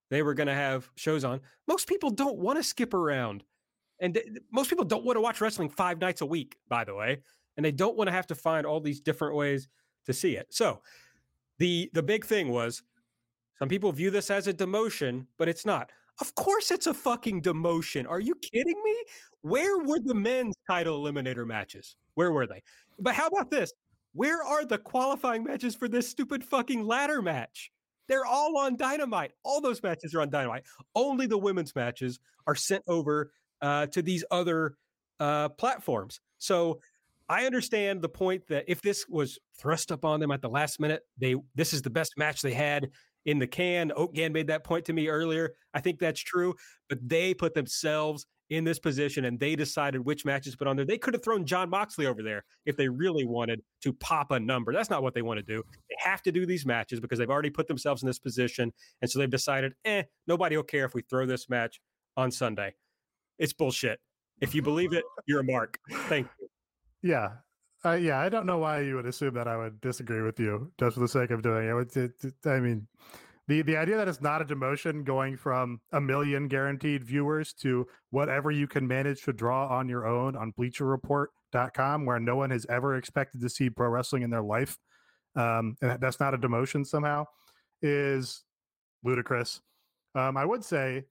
they were going to have shows on. Most people don't want to skip around. And most people don't want to watch wrestling 5 nights a week, by the way. And they don't want to have to find all these different ways to see it. So the big thing was, some people view this as a demotion, but it's not. Of course it's a fucking demotion. Are you kidding me? Where were the men's title eliminator matches? Where were they? But how about this? Where are the qualifying matches for this stupid fucking ladder match? They're all on Dynamite. All those matches are on Dynamite. Only the women's matches are sent over to these other platforms. So I understand the point that if this was thrust up on them at the last minute, this is the best match they had in the can. Oakgan made that point to me earlier. I think that's true, but they put themselves in this position and they decided which matches to put on there. They could have thrown Jon Moxley over there if they really wanted to pop a number. That's not what they want to do. They have to do these matches because they've already put themselves in this position. And so they've decided, nobody will care if we throw this match on Sunday. It's bullshit. If you believe it, you're a mark. Thank you. Yeah. I don't know why you would assume that I would disagree with you just for the sake of doing it. I mean, the idea that it's not a demotion going from 1 million guaranteed viewers to whatever you can manage to draw on your own on BleacherReport.com, where no one has ever expected to see pro wrestling in their life, and that's not a demotion somehow, is ludicrous. I would say,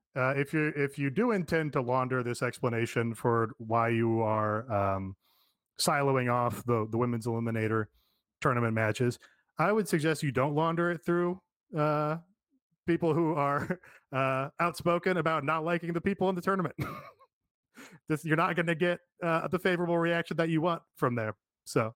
if you do intend to launder this explanation for why you are siloing off the women's eliminator tournament matches, I would suggest you don't launder it through people who are outspoken about not liking the people in the tournament. You're not going to get the favorable reaction that you want from there. So,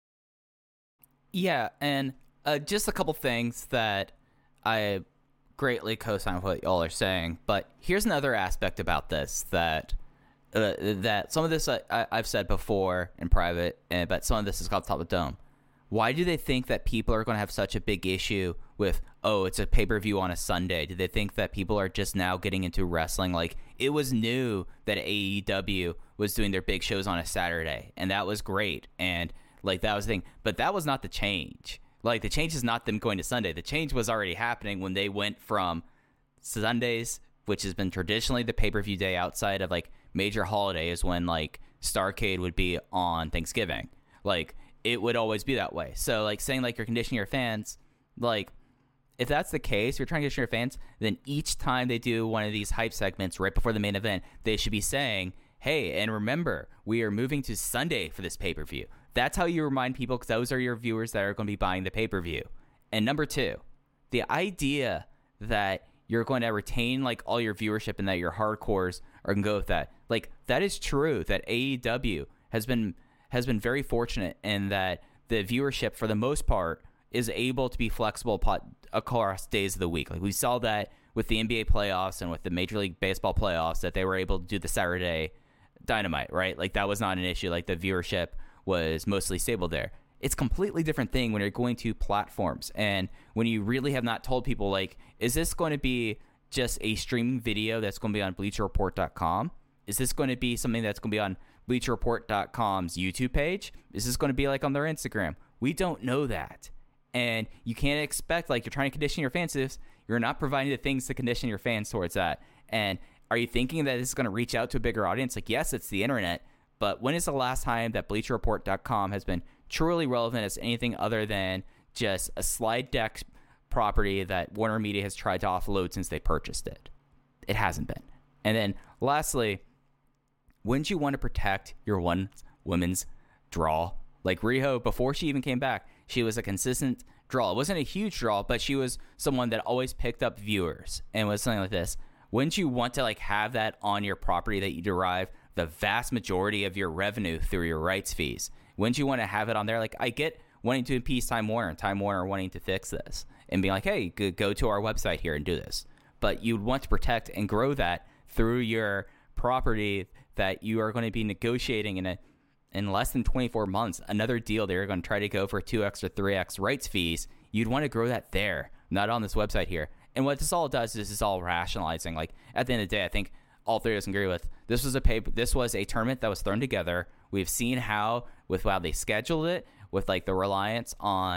yeah, and just a couple things that I greatly co-sign with what y'all are saying, but here's another aspect about this that some of this I've said before in private, but some of this is called top of the dome. Why do they think that people are going to have such a big issue with, it's a pay-per-view on a Sunday? Do they think that people are just now getting into wrestling? Like, it was new that AEW was doing their big shows on a Saturday, and that was great, and like that was the thing. But that was not the change. Like, the change is not them going to Sunday. The change was already happening when they went from Sundays, which has been traditionally the pay-per-view day outside of like major holidays, when like Starrcade would be on Thanksgiving. Like, it would always be that way. So like saying like you're conditioning your fans, like if that's the case, you're trying to condition your fans, then each time they do one of these hype segments right before the main event, they should be saying, hey, and remember, we are moving to Sunday for this pay-per-view. That's how you remind people, because those are your viewers that are going to be buying the pay-per-view. And number two, the idea that you're going to retain like all your viewership and that your hardcores are going to go with that. Like, that is true that AEW has been very fortunate in that the viewership for the most part is able to be flexible across days of the week. Like, we saw that with the NBA playoffs and with the Major League Baseball playoffs, that they were able to do the Saturday Dynamite, right? Like, that was not an issue. Like, the viewership was mostly stable there. It's a completely different thing when you're going to platforms and when you really have not told people, like, is this going to be just a streaming video that's going to be on BleacherReport.com? Is this going to be something that's going to be on BleacherReport.com's YouTube page? Is this going to be like on their Instagram? We don't know that. And you can't expect, like, you're trying to condition your fans to this. You're not providing the things to condition your fans towards that. And are you thinking that this is going to reach out to a bigger audience? Like, yes, it's the internet. But when is the last time that BleacherReport.com has been truly relevant as anything other than just a slide deck property that Warner Media has tried to offload since they purchased it? It hasn't been. And then lastly, wouldn't you want to protect your women's draw? Like Riho, before she even came back, she was a consistent draw. It wasn't a huge draw, but she was someone that always picked up viewers and was something like this. Wouldn't you want to like have that on your property that you derive the vast majority of your revenue through your rights fees? Wouldn't you want to have it on there? Like, I get wanting to appease Time Warner and Time Warner wanting to fix this and being like, hey, go to our website here and do this. But you'd want to protect and grow that through your property that you are going to be negotiating in less than 24 months, another deal they're going to try to go for 2x or 3x rights fees. You'd want to grow that there, not on this website here. And what this all does is it's all rationalizing. Like, at the end of the day, I think all three of us agree with this was a tournament that was thrown together. We've seen how they scheduled it with like the reliance on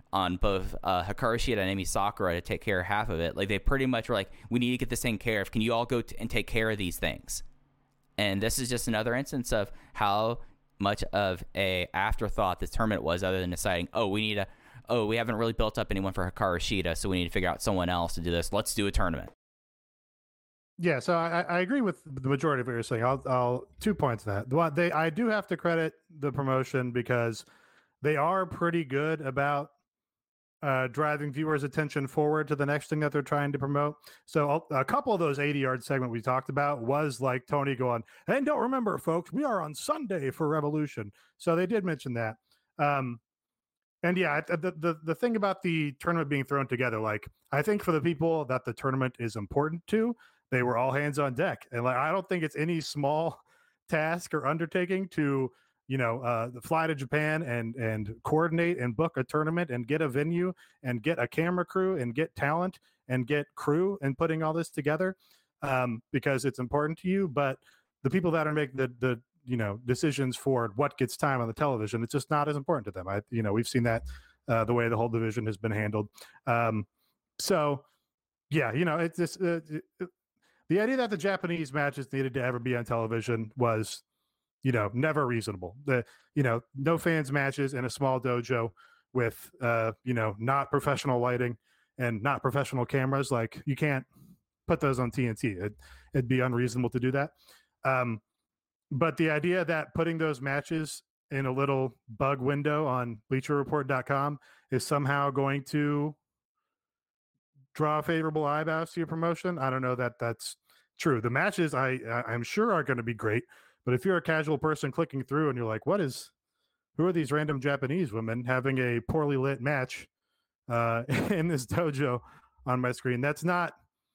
on both Hikaru Shida and Emi Sakura to take care of half of it. Like, they pretty much were like, we need to get this taken care of. Can you all go and take care of these things? And this is just another instance of how much of a afterthought this tournament was, other than deciding, we haven't really built up anyone for Hikaru Shida, so we need to figure out someone else to do this. Let's do a tournament. Yeah, so I agree with the majority of what you're saying. I'll 2 points to that. I do have to credit the promotion because they are pretty good about driving viewers' attention forward to the next thing that they're trying to promote. So a couple of those 80-yard segment we talked about was like Tony going, and don't remember, folks, we are on Sunday for Revolution. So they did mention that. And yeah, the thing about the tournament being thrown together, like, I think for the people that the tournament is important to, they were all hands on deck. And like, I don't think it's any small task or undertaking to, fly to Japan and coordinate and book a tournament and get a venue and get a camera crew and get talent and get crew and putting all this together, because it's important to you. But the people that are making the decisions for what gets time on the television, it's just not as important to them. We've seen that the way the whole division has been handled. So yeah, it's just the idea that the Japanese matches needed to ever be on television was, never reasonable. No fans matches in a small dojo with, not professional lighting and not professional cameras. Like, you can't put those on TNT. It'd be unreasonable to do that. But the idea that putting those matches in a little bug window on BleacherReport.com is somehow going to draw favorable eyebrows to your promotion, I don't know that that's true. The matches I'm sure are going to be great, but if you're a casual person clicking through and you're like, who are these random Japanese women having a poorly lit match in this dojo on my screen? That's not,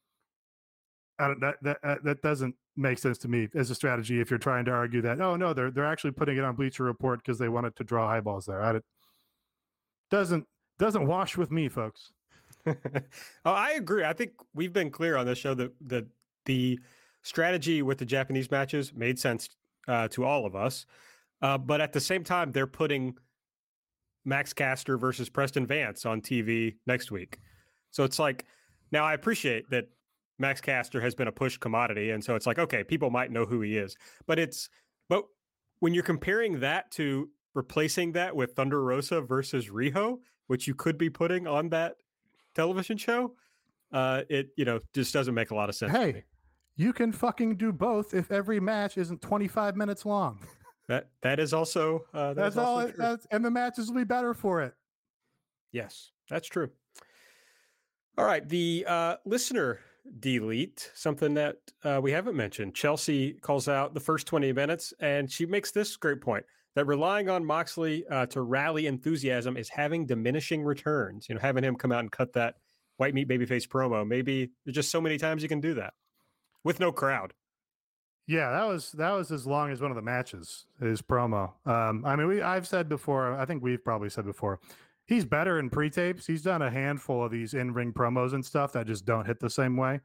that doesn't make sense to me as a strategy if you're trying to argue that, oh no, they're actually putting it on Bleacher Report because they wanted to draw eyeballs there. It doesn't wash with me, folks. I agree. I think we've been clear on this show that the strategy with the Japanese matches made sense to all of us. But at the same time, they're putting Max Caster versus Preston Vance on TV next week. So it's like, now I appreciate that Max Caster has been a push commodity. And so it's like, okay, people might know who he is, but when you're comparing that to replacing that with Thunder Rosa versus Riho, which you could be putting on that television show, it just doesn't make a lot of sense. Hey, to me. You can fucking do both if every match isn't 25 minutes long. That is also that's all true. And the matches will be better for it. Yes, that's true. All right, the listener delete, something that we haven't mentioned. Chelsea calls out the first 20 minutes, and she makes this great point that relying on Moxley to rally enthusiasm is having diminishing returns. Having him come out and cut that white meat babyface promo, maybe there's just so many times you can do that with no crowd. Yeah, that was as long as one of the matches, his promo. I've said before, I think we've probably said before, he's better in pre-tapes. He's done a handful of these in-ring promos and stuff that just don't hit the same way.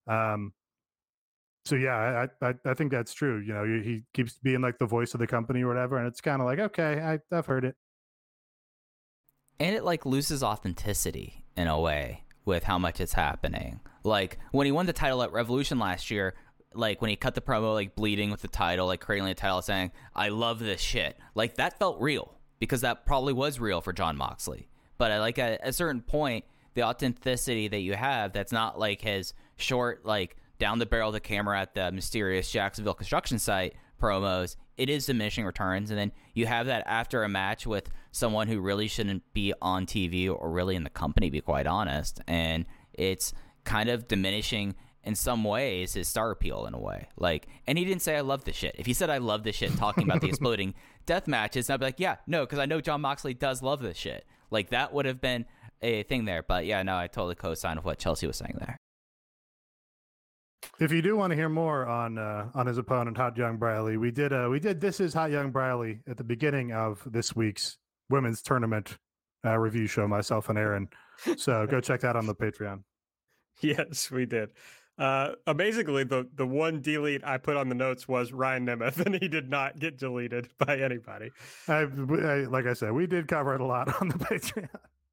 So yeah, I think that's true. He keeps being like the voice of the company or whatever, and it's kind of like, okay, I've heard it. And it like loses authenticity in a way with how much it's happening. Like when he won the title at Revolution last year, like when he cut the promo, like bleeding with the title, like cradling the title, saying, "I love this shit." Like that felt real because that probably was real for Jon Moxley. But at a certain point, the authenticity that you have, that's not like his short, like down the barrel of the camera at the mysterious Jacksonville construction site promos, it is diminishing returns. And then you have that after a match with someone who really shouldn't be on TV or really in the company, to be quite honest. And it's kind of diminishing in some ways his star appeal in a way. Like, and he didn't say I love this shit. If he said I love this shit talking about the exploding death matches, I'd be like, yeah, no, because I know Jon Moxley does love this shit. Like that would have been a thing there. But yeah, no, I totally co-sign with what Chelsea was saying there. If you do want to hear more on his opponent, Hot Young Briley, we did This Is Hot Young Briley at the beginning of this week's women's tournament review show, myself and Aaron. So go check that on the Patreon. Yes, we did. Amazingly, the one delete I put on the notes was Ryan Nemeth, and he did not get deleted by anybody. Like I said, we did cover it a lot on the Patreon.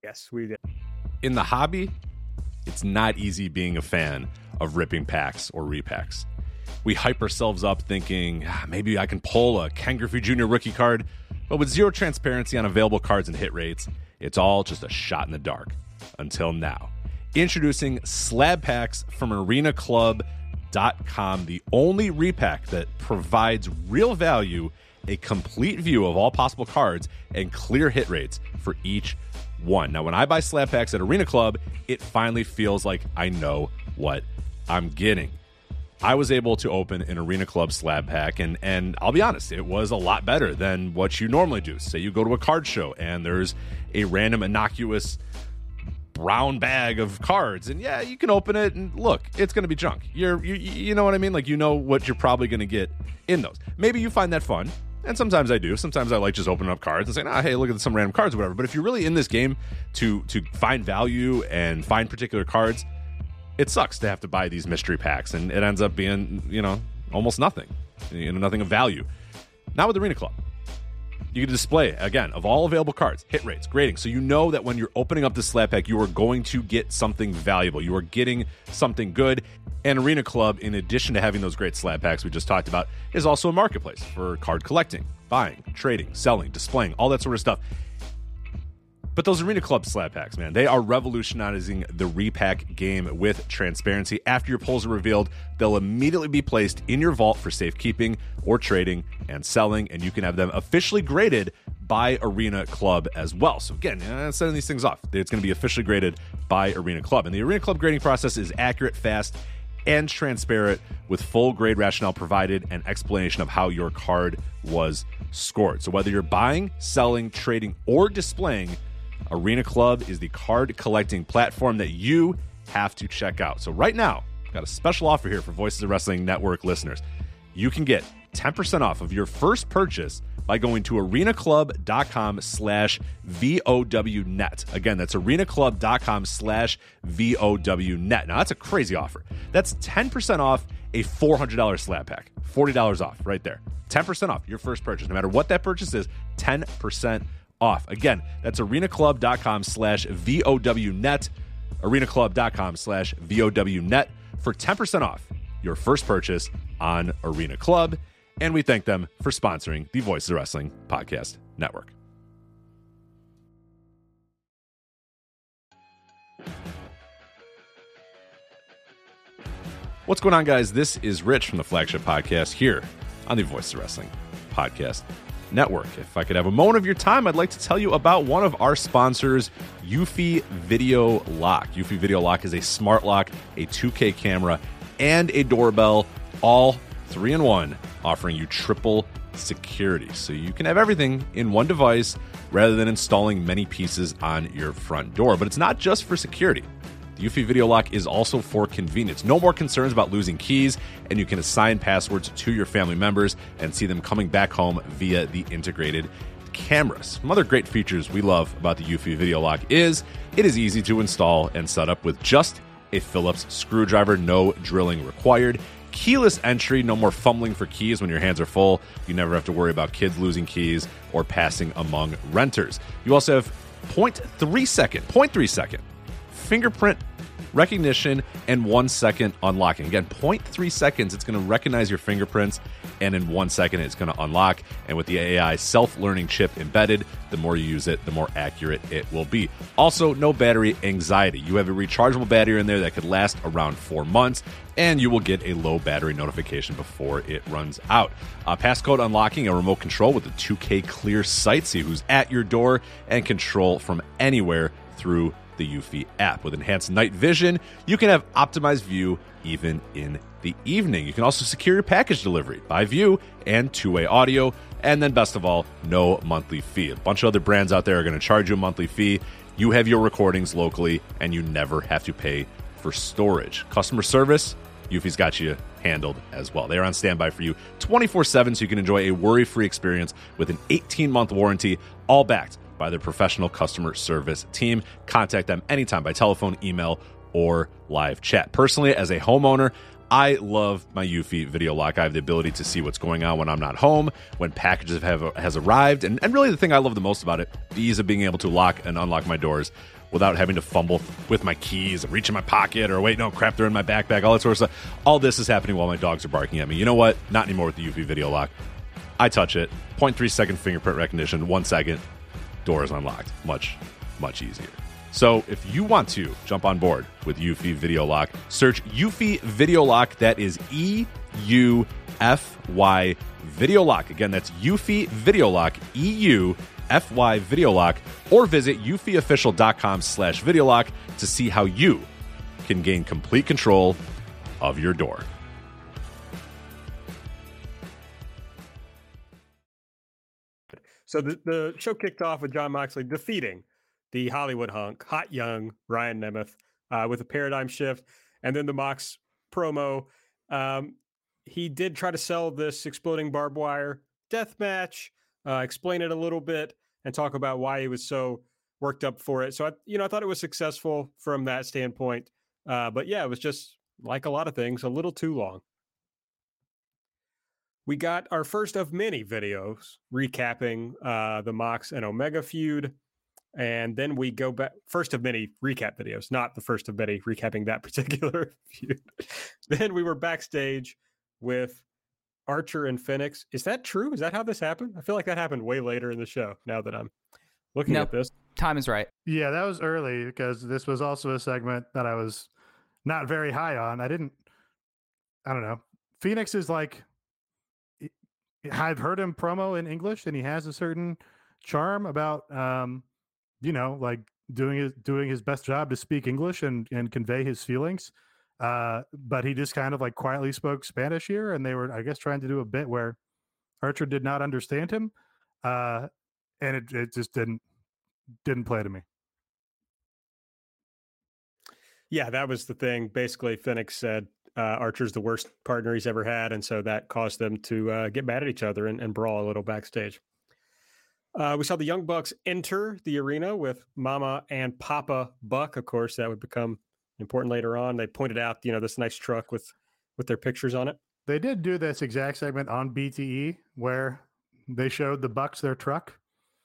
Yes, we did. In the hobby, it's not easy being a fan of ripping packs or repacks. We hype ourselves up thinking, maybe I can pull a Ken Griffey Jr. rookie card, but with zero transparency on available cards and hit rates, it's all just a shot in the dark. Until now. Introducing slab packs from arenaclub.com, the only repack that provides real value, a complete view of all possible cards, and clear hit rates for each one. Now, when I buy slab packs at Arena Club, it finally feels like I know what I'm getting. I was able to open an Arena Club slab pack, and I'll be honest, it was a lot better than what you normally do. Say you go to a card show, and there's a random innocuous brown bag of cards, and yeah, you can open it and look, it's going to be junk. You know what I mean? Like, you know what you're probably going to get in those. Maybe you find that fun, and sometimes I do. Sometimes I like just opening up cards and saying, hey, look at some random cards or whatever. But if you're really in this game to find value and find particular cards, it sucks to have to buy these mystery packs, and it ends up being, almost nothing, nothing of value. Not with Arena Club. You get a display, again, of all available cards, hit rates, grading. So you know that when you're opening up the slab pack, you are going to get something valuable. You are getting something good. And Arena Club, in addition to having those great slab packs we just talked about, is also a marketplace for card collecting, buying, trading, selling, displaying, all that sort of stuff. But those Arena Club slab packs, man, they are revolutionizing the repack game with transparency. After your pulls are revealed, they'll immediately be placed in your vault for safekeeping or trading and selling, and you can have them officially graded by Arena Club as well. So again, sending these things off, it's going to be officially graded by Arena Club. And the Arena Club grading process is accurate, fast, and transparent, with full grade rationale provided and explanation of how your card was scored. So whether you're buying, selling, trading, or displaying, Arena Club is the card collecting platform that you have to check out. So right now, I've got a special offer here for Voices of Wrestling Network listeners. You can get 10% off of your first purchase by going to arenaclub.com/VOWnet. Again, that's arenaclub.com/VOWnet. Now, that's a crazy offer. That's 10% off a $400 slab pack. $40 off right there. 10% off your first purchase. No matter what that purchase is, 10% off. Again, that's arenaclub.com/VOWnet. arenaclub.com/VOWnet for 10% off your first purchase on Arena Club. And we thank them for sponsoring the Voices of Wrestling Podcast Network. What's going on, guys? This is Rich from the Flagship Podcast here on the Voices of Wrestling Podcast Network. If I could have a moment of your time, I'd like to tell you about one of our sponsors, Eufy Video Lock. Eufy Video Lock is a smart lock, a 2K camera, and a doorbell, all 3-in-1, offering you triple security. So you can have everything in one device rather than installing many pieces on your front door. But it's not just for security. The Eufy Video Lock is also for convenience. No more concerns about losing keys, and you can assign passwords to your family members and see them coming back home via the integrated cameras. Some other great features we love about the Eufy Video Lock is it is easy to install and set up with just a Phillips screwdriver, no drilling required. Keyless entry, no more fumbling for keys when your hands are full. You never have to worry about kids losing keys or passing among renters. You also have 0.3 second fingerprint recognition and 1 second unlocking. Again, 0.3 seconds, it's going to recognize your fingerprints, and in 1 second, it's going to unlock. And with the AI self-learning chip embedded, the more you use it, the more accurate it will be. Also, no battery anxiety. You have a rechargeable battery in there that could last around 4 months, and you will get a low battery notification before it runs out. Passcode unlocking, a remote control with a 2K clear sight, see who's at your door, and control from anywhere through the Eufy app. With enhanced night vision, you can have optimized view even in the evening. You can also secure your package delivery by view and two-way audio. And then best of all, no monthly fee. A bunch of other brands out there are going to charge you a monthly fee. You have your recordings locally, and you never have to pay for storage. Customer service, Eufy's got you handled as well. They're on standby for you 24/7, so you can enjoy a worry-free experience with an 18-month warranty, all backed by their professional customer service team. Contact them anytime by telephone, email, or live chat. Personally, as a homeowner, I love my Eufy Video Lock. I have the ability to see what's going on when I'm not home, when packages has arrived, and really the thing I love the most about it, the ease of being able to lock and unlock my doors without having to fumble with my keys and reach in my pocket or wait, no, crap, they're in my backpack, all that sort of stuff. All this is happening while my dogs are barking at me. You know what? Not anymore with the Eufy Video Lock. I touch it, 0.3 second fingerprint recognition, 1 second, door is unlocked. Much, much easier. So if you want to jump on board with Eufy Video Lock, search Eufy Video Lock. That is EUFY Video Lock. Again, that's Eufy Video Lock, EUFY Video Lock, or visit eufyofficial.com/videolock to see how you can gain complete control of your door. So the show kicked off with Jon Moxley defeating the Hollywood hunk, hot young Ryan Nemeth, with a paradigm shift. And then the Mox promo, he did try to sell this exploding barbed wire death match, explain it a little bit, and talk about why he was so worked up for it. So, I thought it was successful from that standpoint. But yeah, it was just, like a lot of things, a little too long. We got our first of many videos recapping the Mox and Omega feud. And then we go back, first of many recap videos, not the first of many recapping that particular feud. Then we were backstage with Archer and Phoenix. Is that true? Is that how this happened? I feel like that happened way later in the show now that I'm looking at this. Time is right. Yeah, that was early because this was also a segment that I was not very high on. I don't know. Phoenix is like, I've heard him promo in English and he has a certain charm about, like doing his best job to speak English and convey his feelings. But he just kind of like quietly spoke Spanish here, and they were, I guess, trying to do a bit where Archer did not understand him. And it just didn't play to me. Yeah, that was the thing. Basically, Phoenix said Archer's the worst partner he's ever had, and so that caused them to get mad at each other and brawl a little backstage. We saw the Young Bucks enter the arena with Mama and Papa Buck. Of course, that would become important later on. They pointed out, this nice truck with their pictures on it. They did do this exact segment on BTE where they showed the Bucks their truck.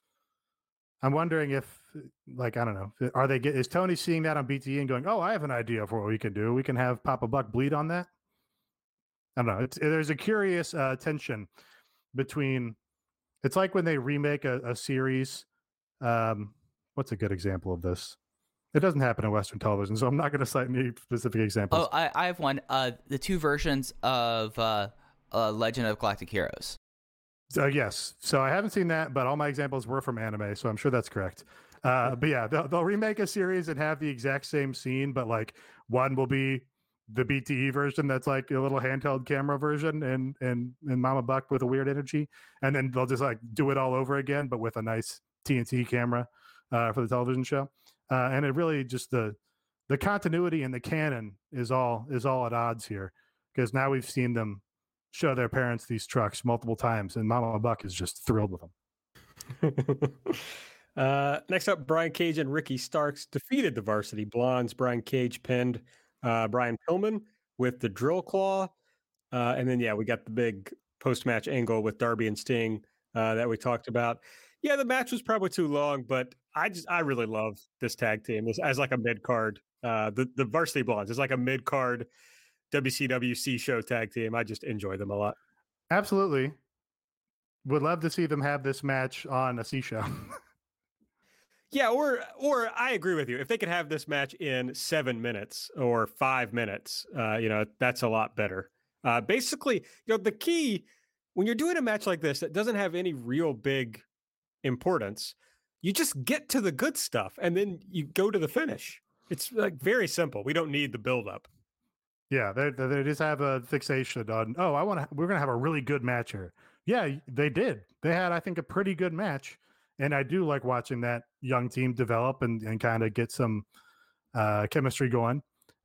I'm wondering if, I don't know, is Tony seeing that on BTE and going, oh, I have an idea for what we can do. We can have Papa Buck bleed on that. I don't know. There's a curious tension between. It's like when they remake a series. What's a good example of this? It doesn't happen in Western television, so I'm not going to cite any specific examples. Oh, I have one. The two versions of Legend of Galactic Heroes. Yes. So I haven't seen that, but all my examples were from anime, so I'm sure that's correct. But yeah, they'll remake a series and have the exact same scene, but like one will be the BTE version that's like a little handheld camera version and Mama Buck with a weird energy. And then they'll just like do it all over again, but with a nice TNT camera for the television show. And it really just the continuity and the canon is all at odds here, because now we've seen them show their parents these trucks multiple times, and Mama Buck is just thrilled with them. Next up, Brian Cage and Ricky Starks defeated the Varsity Blondes. Brian Cage pinned Brian Pillman with the drill claw. And then, we got the big post-match angle with Darby and Sting that we talked about. Yeah, the match was probably too long, but I really love this tag team as like a mid-card. The Varsity Blondes is like a mid-card WCW C-show tag team. I just enjoy them a lot. Absolutely. Would love to see them have this match on a C-show. Yeah, or I agree with you. If they could have this match in 7 minutes or 5 minutes, that's a lot better. Basically, the key when you're doing a match like this that doesn't have any real big importance, you just get to the good stuff and then you go to the finish. It's like very simple. We don't need the build-up. Yeah, they just have a fixation on, we're going to have a really good match here. Yeah, they did. They had, I think, a pretty good match. And I do like watching that young team develop and kind of get some chemistry going.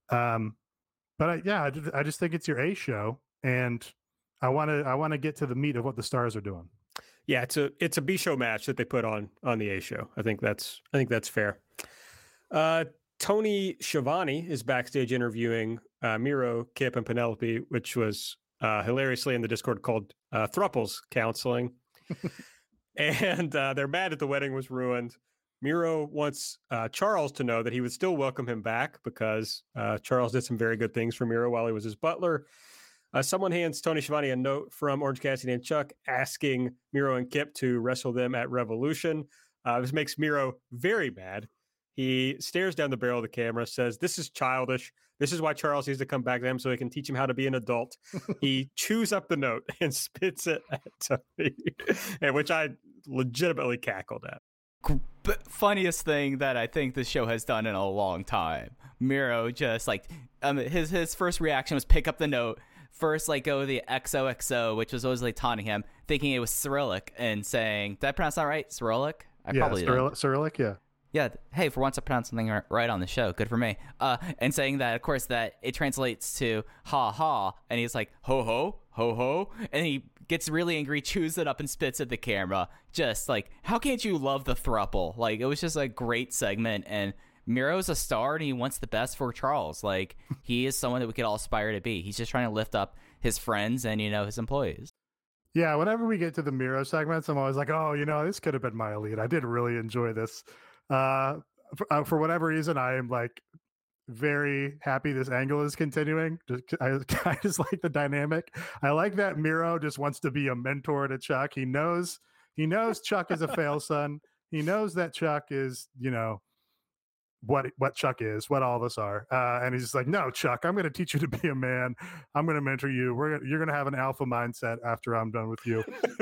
But I just think it's your A show, and I want to get to the meat of what the stars are doing. Yeah, it's a B show match that they put on the A show. I think that's fair. Tony Schiavone is backstage interviewing Miro, Kip, and Penelope, which was hilariously in the Discord called Thruples Counseling. And they're mad that the wedding was ruined. Miro wants Charles to know that he would still welcome him back because Charles did some very good things for Miro while he was his butler. Someone hands Tony Schiavone a note from Orange Cassidy and Chuck asking Miro and Kip to wrestle them at Revolution. This makes Miro very mad. He stares down the barrel of the camera, says, "This is childish. This is why Charles needs to come back to him so he can teach him how to be an adult." He chews up the note and spits it at Tony, and which I legitimately cackled at. Funniest thing that I think this show has done in a long time. Miro just like his first reaction was pick up the note. First, like go the XOXO, which was always like taunting him, thinking it was Cyrillic and saying, "Did I pronounce that right? Cyrillic?" Cyrillic, yeah. Yeah, hey, for once I pronounced something right on the show. Good for me. And saying that, of course, that it translates to ha ha, and he's like, ho ho, ho ho, and he gets really angry, chews it up, and spits at the camera. Just like, how can't you love the throuple? Like, it was just a great segment, and Miro's a star, and he wants the best for Charles. Like, he is someone that we could all aspire to be. He's just trying to lift up his friends and, his employees. Yeah, whenever we get to the Miro segments, I'm always like, oh, this could have been my elite. I did really enjoy this. For whatever reason, I am like very happy this angle is continuing. I just like the dynamic. I like that Miro just wants to be a mentor to Chuck. He knows Chuck is a fail son. He knows that Chuck is, what Chuck is, what all of us are. And he's just like, no, Chuck, I'm going to teach you to be a man. I'm going to mentor you. You're going to have an alpha mindset after I'm done with you.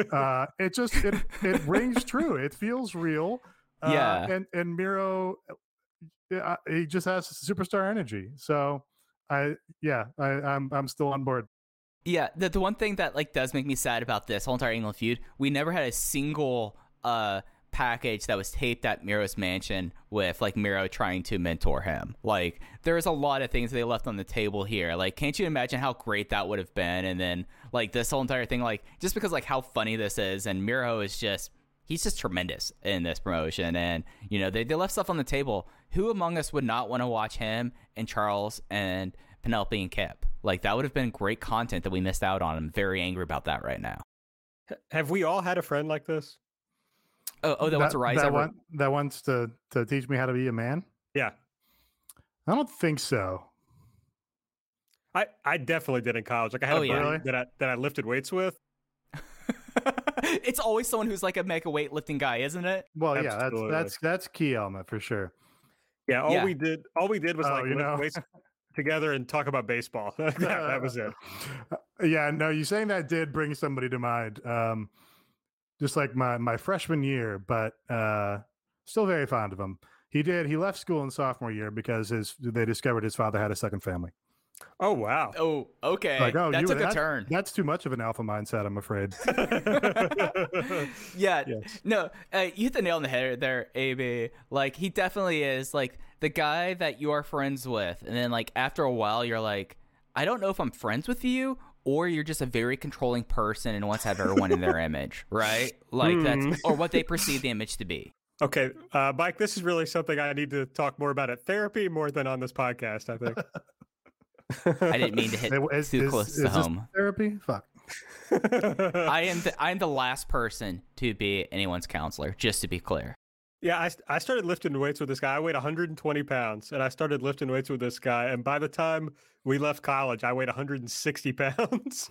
It rings true. It feels real. Yeah. And Miro, he just has superstar energy. So I'm still on board. Yeah. The one thing that like does make me sad about this whole entire England feud, we never had a single package that was taped at Miro's mansion with like Miro trying to mentor him. Like there's a lot of things they left on the table here. Like, can't you imagine how great that would have been? And then like this whole entire thing, like just because like how funny this is, and Miro is he's just tremendous in this promotion. And, they left stuff on the table. Who among us would not want to watch him and Charles and Penelope and Kip? Like, that would have been great content that we missed out on. I'm very angry about that right now. Have we all had a friend like this? Oh, that wants to rise up. That wants to teach me how to be a man? Yeah. I don't think so. I definitely did in college. Like, I had a buddy that I lifted weights with. It's always someone who's like a mega weightlifting guy, isn't it? Well, absolutely. Yeah, that's key element for sure. Yeah, all we did was lift weights together and talk about baseball. That was it. Yeah, no, you saying that did bring somebody to mind. Just like my freshman year, but still very fond of him. He left school in sophomore year because they discovered his father had a second family. Oh, wow. Oh, okay. Like, that took a turn. That's too much of an alpha mindset, I'm afraid. Yeah. Yes. No, you hit the nail on the head there, AB. Like, he definitely is, like, the guy that you are friends with. And then, like, after a while, you're like, I don't know if I'm friends with you, or you're just a very controlling person and wants to have everyone in their image, right? Like, that's, or what they perceive the image to be. Okay, Mike, this is really something I need to talk more about at therapy more than on this podcast, I think. I didn't mean to hit too close to home. Therapy? Fuck. I am the last person to be anyone's counselor, just to be clear. Yeah, I started lifting weights with this guy. I weighed 120 pounds, and I started lifting weights with this guy. And by the time we left college, I weighed 160 pounds.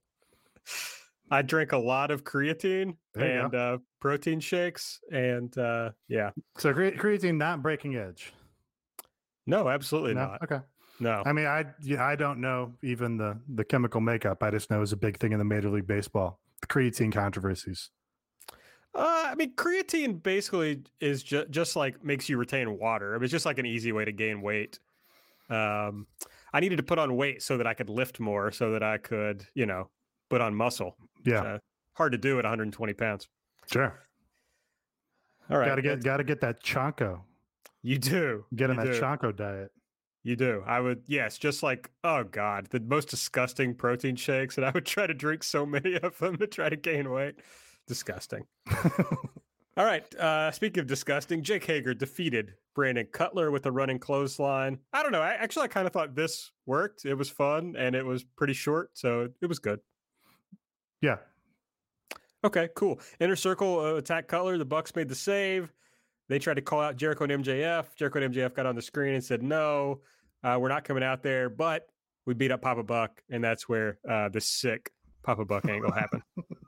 I drank a lot of creatine and protein shakes, and yeah. So creatine not breaking edge? No, absolutely not. Okay. No. I mean, I don't know even the chemical makeup. I just know it's a big thing in the Major League Baseball. The creatine controversies. I mean, creatine basically is just like makes you retain water. It was just like an easy way to gain weight. I needed to put on weight so that I could lift more, so that I could, put on muscle. Yeah. Hard to do at 120 pounds. Sure. All right. Gotta get that Chonko. You do. Get on that Chonko diet. You do. I would, yes, just like, oh God, the most disgusting protein shakes. And I would try to drink so many of them to try to gain weight. Disgusting. All right. Speaking of disgusting, Jake Hager defeated Brandon Cutler with a running clothesline. I don't know. I kind of thought this worked. It was fun and it was pretty short, so it was good. Yeah. Okay, cool. Inner Circle attacked Cutler. The Bucks made the save. They tried to call out Jericho and MJF. Jericho and MJF got on the screen and said, no, we're not coming out there, but we beat up Papa Buck, and that's where the sick Papa Buck angle happened.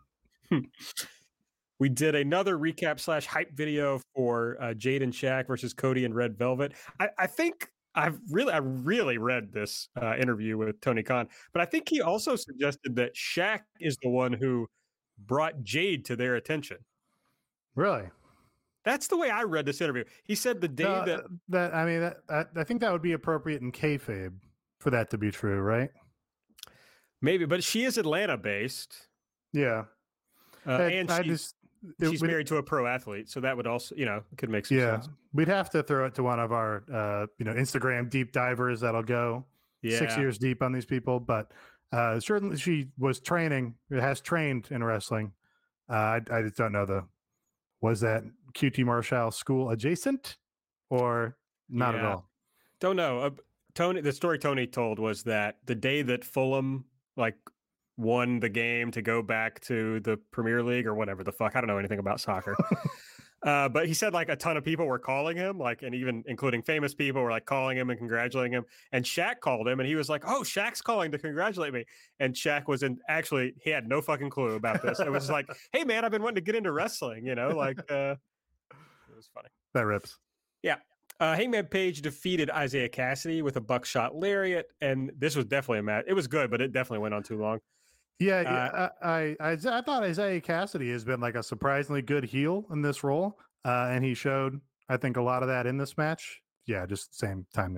We did another recap / hype video for Jade and Shaq versus Cody and Red Velvet. I think I really read this interview with Tony Khan, but I think he also suggested that Shaq is the one who brought Jade to their attention. Really? That's the way I read this interview. He said the day I think that would be appropriate in kayfabe for that to be true, right? Maybe, but she is Atlanta based. Yeah. And she's married to a pro athlete, so that would also, could make some sense. We'd have to throw it to one of our, Instagram deep divers that'll go 6 years deep on these people. But certainly she has trained in wrestling. I just don't know was that QT Marshall school adjacent or not at all? Don't know. The story Tony told was that the day that Fulham won the game to go back to the Premier League or whatever the fuck. I don't know anything about soccer. But he said a ton of people were calling him, and even including famous people were calling him and congratulating him. And Shaq called him and he was like, oh, Shaq's calling to congratulate me. And Shaq he had no fucking clue about this. It was like, hey man, I've been wanting to get into wrestling, it was funny. That rips. Yeah. Hangman Page defeated Isaiah Cassidy with a buckshot lariat. And this was definitely a match. It was good, but it definitely went on too long. Yeah, I thought Isaiah Cassidy has been a surprisingly good heel in this role, and he showed, I think, a lot of that in this match. Yeah, just the same time.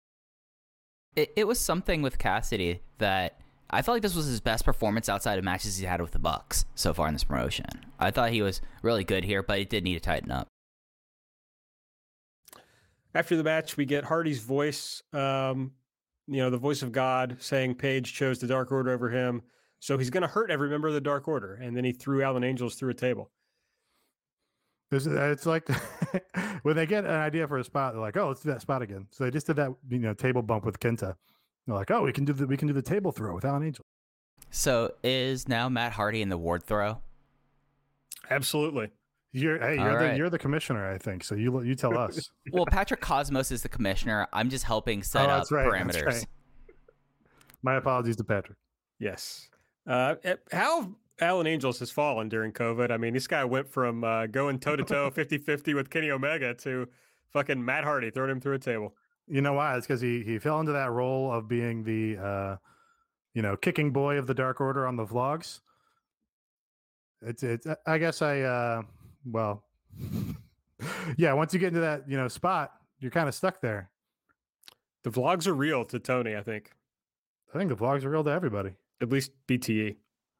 It was something with Cassidy that I felt like this was his best performance outside of matches he had with the Bucks so far in this promotion. I thought he was really good here, but it did need to tighten up. After the match, we get Hardy's voice, the voice of God, saying Page chose the Dark Order over him. So he's going to hurt every member of the Dark Order. And then he threw Alan Angels through a table. It's like when they get an idea for a spot, they're like, oh, let's do that spot again. So they just did that, table bump with Kenta. They're like, oh, we can do the table throw with Alan Angels. So is now Matt Hardy in the ward throw? Absolutely. You're the commissioner, I think. So you tell us. Well, Patrick Cosmos is the commissioner. I'm just helping set up parameters. That's right. My apologies to Patrick. Yes. How Alan Angels has fallen during COVID. I mean, this guy went from going toe-to-toe 50-50 with Kenny Omega to fucking Matt Hardy throwing him through a table. You know why? It's because he fell into that role of being the kicking boy of the Dark Order on the vlogs. It's I guess well, yeah, once you get into that spot, you're kind of stuck there. The vlogs are real to Tony, I think. I think the vlogs are real to everybody. At least BTE.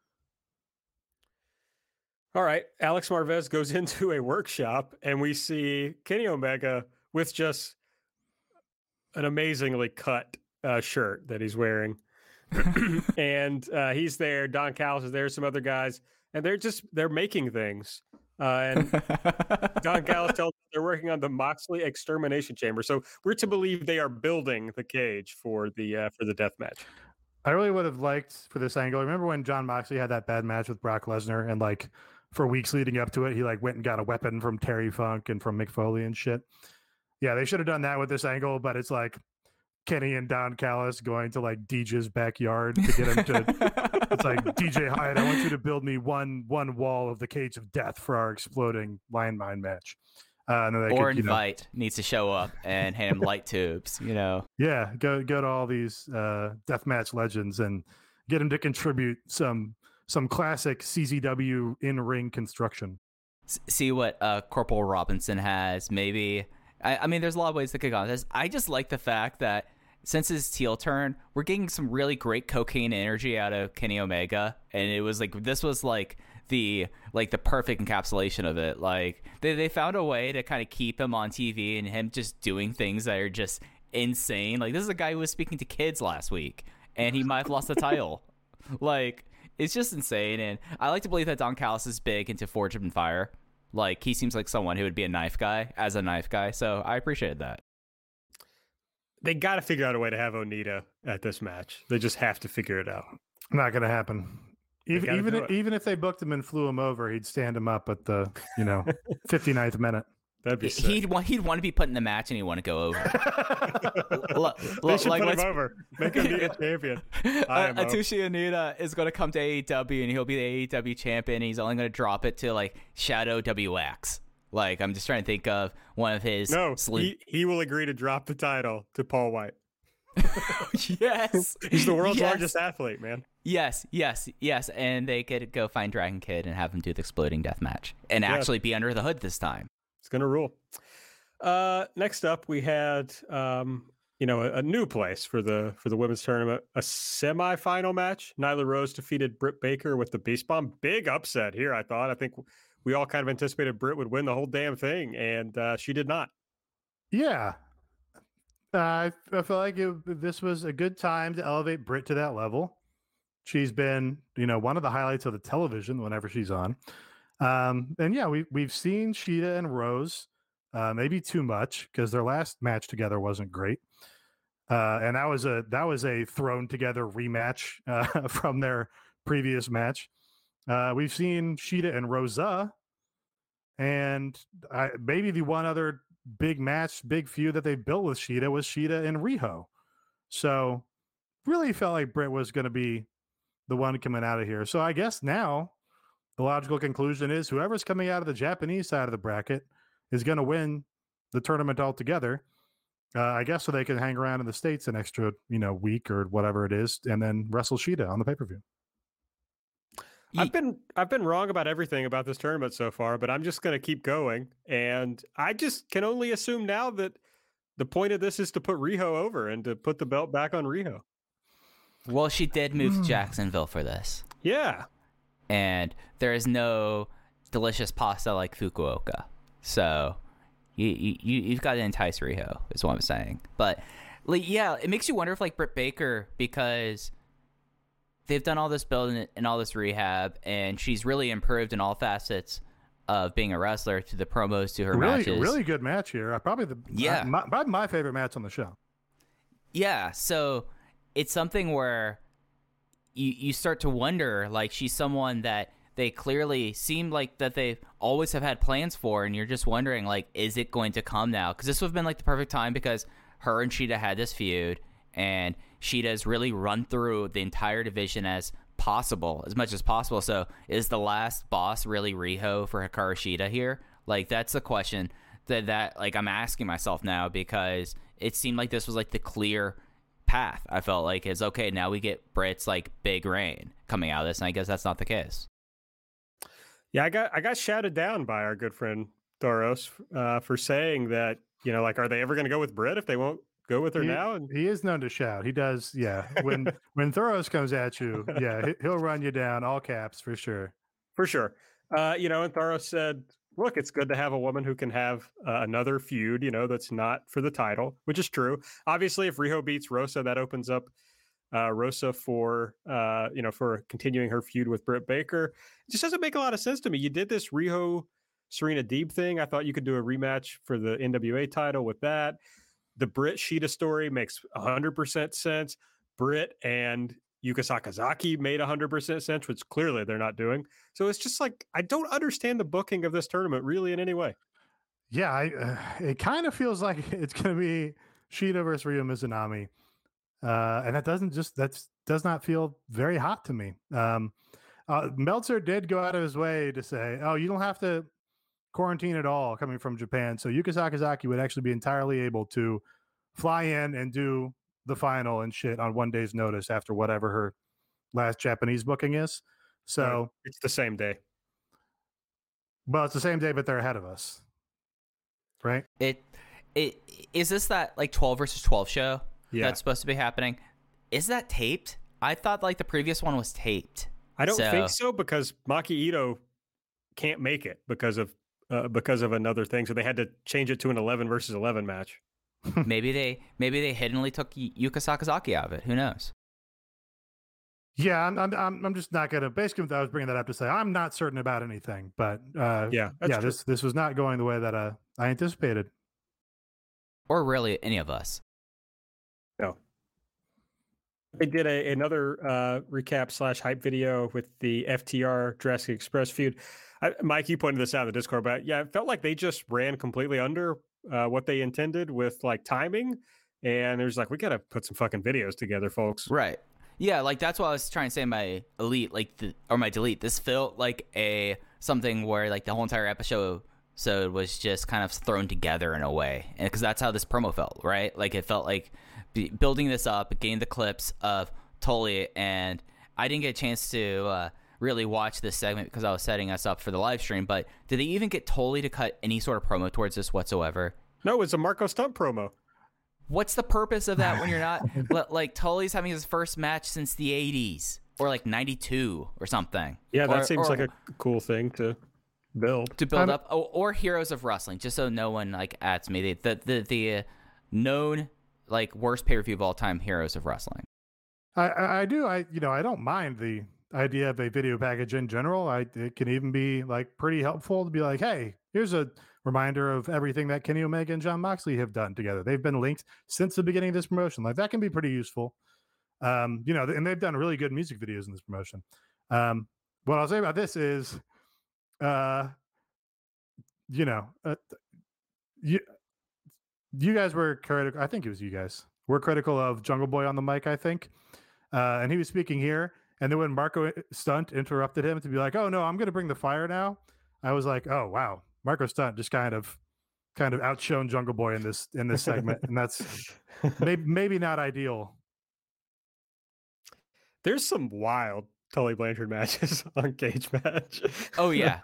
All right. Alex Marvez goes into a workshop and we see Kenny Omega with just an amazingly cut shirt that he's wearing. And he's there. Don Callis is there. Some other guys. And they're making things. And Don Callis tells us they're working on the Moxley Extermination Chamber. So we're to believe they are building the cage for the death match. I really would have liked for this angle. Remember when John Moxley had that bad match with Brock Lesnar and for weeks leading up to it, he went and got a weapon from Terry Funk and from Mick Foley and shit. Yeah, they should have done that with this angle, but it's Kenny and Don Callis going to DJ's backyard to get him to. It's DJ Hyatt, I want you to build me one wall of the cage of death for our exploding lion mine match. Invite needs to show up and hand him light tubes. Yeah, go to all these deathmatch legends and get him to contribute some classic CZW in-ring construction. See what Corporal Robinson has. Maybe I mean, there's a lot of ways that could go on this. I just like the fact that since his heel turn, we're getting some really great cocaine energy out of Kenny Omega, and it was this was the perfect encapsulation of it. They found a way to kind of keep him on TV and him just doing things that are just insane. This is a guy who was speaking to kids last week, and he might have lost the title. It's just insane, and I like to believe that Don Callis is big into Forged in Fire. Like, he seems like someone who would be a knife guy as a knife guy. So I appreciated that. They got to figure out a way to have Onita at this match. They just have to figure it out. Not going to happen. Even if they booked him and flew him over, he'd stand him up at the 59th minute. That'd be sick. He'd want to be put in the match, and he'd want to go over. They should put him over. Make him be a champion. Atsushi Onita is going to come to AEW, and he'll be the AEW champion. And he's only going to drop it to like Shadow WX. Like, I'm just trying to think of one of his. No, he will agree to drop the title to Paul White. Yes, he's the world's largest athlete, man. Yes, and they could go find Dragon Kid and have him do the exploding death match and actually be under the hood this time. It's gonna rule. Next up, we had a new place for the women's tournament, a semifinal match. Nyla Rose defeated Britt Baker with the Beast Bomb. Big upset here, I thought. I think we all kind of anticipated Britt would win the whole damn thing, and she did not. Yeah. I feel like this was a good time to elevate Britt to that level. She's been, one of the highlights of the television whenever she's on. And yeah, we've seen Shida and Rose, maybe too much because their last match together wasn't great. And that was a thrown together rematch from their previous match. We've seen Shida and Rosa, and maybe the one other big feud that they built with Shida was Shida and Riho. So really felt like Britt was going to be the one coming out of here. So I guess now the logical conclusion is whoever's coming out of the Japanese side of the bracket is going to win the tournament altogether. I guess so they can hang around in the States an extra, week or whatever it is, and then wrestle Shida on the pay-per-view. I've been wrong about everything about this tournament so far, but I'm just going to keep going. And I just can only assume now that the point of this is to put Riho over and to put the belt back on Riho. Well, she did move to Jacksonville for this. Yeah. And there is no delicious pasta like Fukuoka. So you've got to entice Riho, is what I'm saying. But, yeah, it makes you wonder if, Britt Baker, because they've done all this building and all this rehab, and she's really improved in all facets of being a wrestler, to the promos, to her matches. Really good match here. Probably my favorite match on the show. Yeah, so it's something where you start to wonder, she's someone that they clearly seem like that they always have had plans for, and you're just wondering, is it going to come now? Because this would have been, the perfect time, because her and Shida had this feud, and Shida's really run through the entire division as much as possible. So is the last boss really Riho for Hikaru Shida here? That's the question that I'm asking myself now, because it seemed like this was the clear path. I felt like is okay, now we get Britt's big reign coming out of this, and I guess that's not the case. Yeah, I got shouted down by our good friend Thoros for saying that, are they ever going to go with Britt if they won't go with her now? And he is known to shout. He does, yeah. When Thoros comes at you, yeah, he'll run you down, all caps, for sure. For sure. And Thoros said, look, it's good to have a woman who can have another feud, that's not for the title, which is true. Obviously, if Riho beats Rosa, that opens up Rosa for continuing her feud with Britt Baker. It just doesn't make a lot of sense to me. You did this Riho Serena Deeb thing. I thought you could do a rematch for the NWA title with that. The Britt Shida story makes 100% sense. Britt and Yuka Sakazaki made 100% sense, which clearly they're not doing. So it's just I don't understand the booking of this tournament really in any way. Yeah, it kind of feels like it's going to be Shida versus Ryo Mizunami. And that does not feel very hot to me. Meltzer did go out of his way to say, oh, you don't have to quarantine at all coming from Japan. So Yuka Sakazaki would actually be entirely able to fly in and do the final and shit on one day's notice after whatever her last Japanese booking is. So it's the same day. Well, it's the same day, but they're ahead of us. Right? It is this that 12 versus 12 show that's supposed to be happening? Is that taped? I thought the previous one was taped. I don't think so, because Maki Ito can't make it because of another thing, so they had to change it to an 11 versus 11 match. maybe they hiddenly took Yuka Sakazaki out of it. Who knows? Yeah, I'm just not gonna. Basically, I was bringing that up to say I'm not certain about anything, but Yeah, that's true. this was not going the way that I anticipated. Or really any of us. No. They did another recap / hype video with the FTR Jurassic Express feud. Mike, you pointed this out in the Discord, but yeah, it felt like they just ran completely under what they intended with like timing. And it was like, we got to put some fucking videos together, folks. Right. Yeah, like that's what I was trying to say. My elite, or my delete. This felt like something where like the whole entire episode was just kind of thrown together in a way, and because that's how this promo felt, right? Like it felt like building this up, getting the clips of Tully, and I didn't get a chance to really watch this segment because I was setting us up for the live stream. But did they even get Tully to cut any sort of promo towards this whatsoever? No, it was a Marco Stunt promo. What's the purpose of that when you're not like Tully's having his first match since the 80s or like 92 or something? Yeah, that seems like a cool thing to build up, or Heroes of Wrestling, just so no one like adds me the known like worst pay-per-view of all time, Heroes of Wrestling. I don't mind the idea of a video package in general. It can even be like pretty helpful to be like, hey, here's a reminder of everything that Kenny Omega and Jon Moxley have done together. They've been linked since the beginning of this promotion. Like that can be pretty useful. And they've done really good music videos in this promotion. What I'll say about this is, you guys were critical. I think it was you guys were critical of Jungle Boy on the mic, I think. And he was speaking here. And then when Marco Stunt interrupted him to be like, oh no, I'm going to bring the fire now. I was like, oh, wow. Marco Stunt just kind of outshone Jungle Boy in this segment, and that's maybe not ideal. There's some wild Tully Blanchard matches on Cage Match. Oh yeah.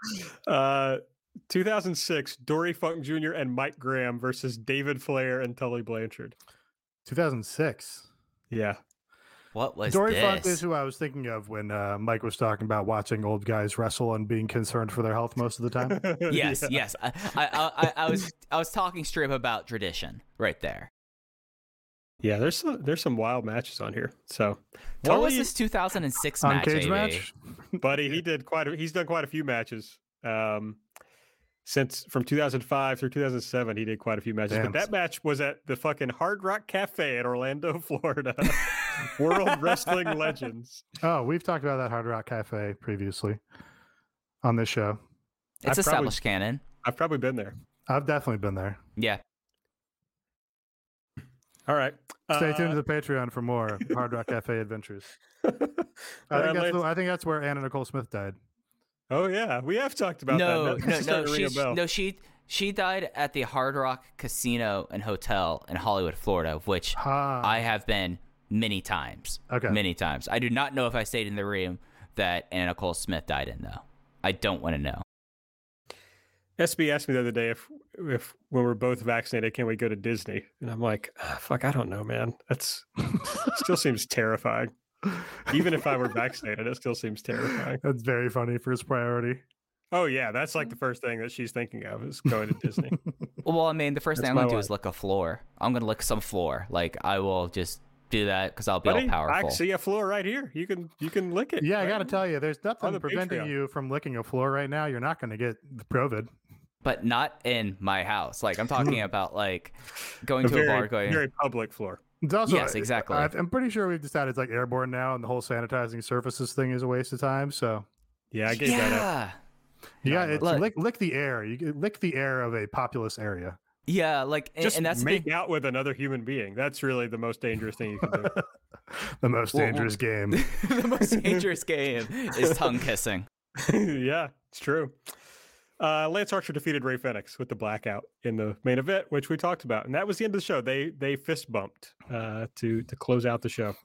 2006, Dory Funk Jr. and Mike Graham versus David Flair and Tully Blanchard. 2006. Yeah. What was Dory this? Funk is who I was thinking of when Mike was talking about watching old guys wrestle and being concerned for their health most of the time. Yes. I was talking straight up about tradition right there. Yeah, there's some wild matches on here. So, what was this 2006 match? Cage match, buddy? He's done quite a few matches. Since from 2005 through 2007, he did quite a few matches. Damn. But that match was at the fucking Hard Rock Cafe in Orlando, Florida. World Wrestling Legends. Oh, we've talked about that Hard Rock Cafe previously on this show. It's established canon. I've probably been there. I've definitely been there. Yeah. All right. Stay tuned to the Patreon for more Hard Rock Cafe adventures. I think that's where Anna Nicole Smith died. Oh yeah, we have talked about that. She died at the Hard Rock Casino and Hotel in Hollywood, Florida, which I have been many times. Okay. Many times. I do not know if I stayed in the room that Anna Nicole Smith died in, though. I don't want to know. SB asked me the other day if when we're both vaccinated, can we go to Disney? And I'm like, fuck, I don't know, man. That's still seems terrifying. Even if I were vaccinated, it still seems terrifying. That's very funny. First priority. Oh yeah, that's like the first thing that she's thinking of is going to Disney. Well, I mean, the first thing I'm going to do is lick a floor. I'm going to lick some floor. Like I will just do that because I'll be all powerful. I see a floor right here. You can lick it. Yeah, right? I got to tell you, there's nothing preventing you from licking a floor right now. You're not going to get COVID. But not in my house. Like I'm talking about like going to a bar, going very public floor. It's also, yes, exactly. I'm pretty sure we've decided it's like airborne now, and the whole sanitizing surfaces thing is a waste of time. So yeah, I gave that up. Yeah, it's lick the air. You lick the air of a populous area. Yeah, like just and that's make out with another human being. That's really the most dangerous thing you can do. The most dangerous game. The most dangerous game is tongue kissing. Yeah, it's true. Lance Archer defeated Rey Fenix with the blackout in the main event, which we talked about, and that was the end of the show. They fist bumped to close out the show.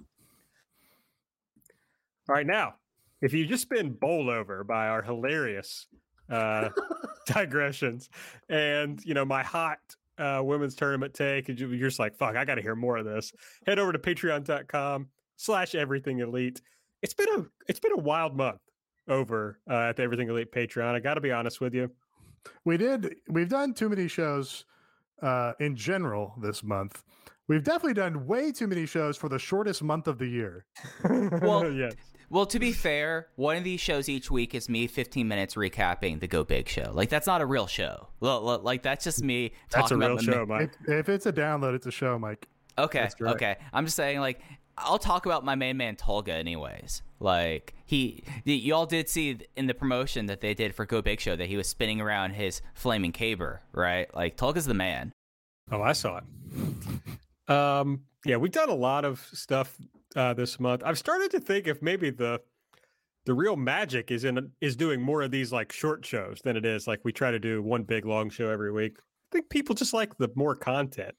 All right, now, if you've just been bowled over by our hilarious digressions and my hot women's tournament take, and you're just like, fuck, I got to hear more of this, head over to patreon.com/everythingelite. It's been a wild month over at the Everything Elite Patreon. I got to be honest with you. We've done too many shows in general this month. We've definitely done way too many shows for the shortest month of the year. Well, yes. Well, to be fair, one of these shows each week is me 15 minutes recapping the Go Big show. Like, that's not a real show. Like, that's just me That's a talking real about show, Mike. If it's a download, it's a show, Mike. Okay, That's right. okay. I'm just saying, like, I'll talk about my main man Tolga anyways. Like, y'all did see in the promotion that they did for Go Big Show that he was spinning around his flaming caber, right? Like, Tolga's the man. Oh, I saw it. Yeah, we've done a lot of stuff this month. I've started to think if maybe the real magic is doing more of these like short shows than it is like we try to do one big long show every week. I think people just like the more content.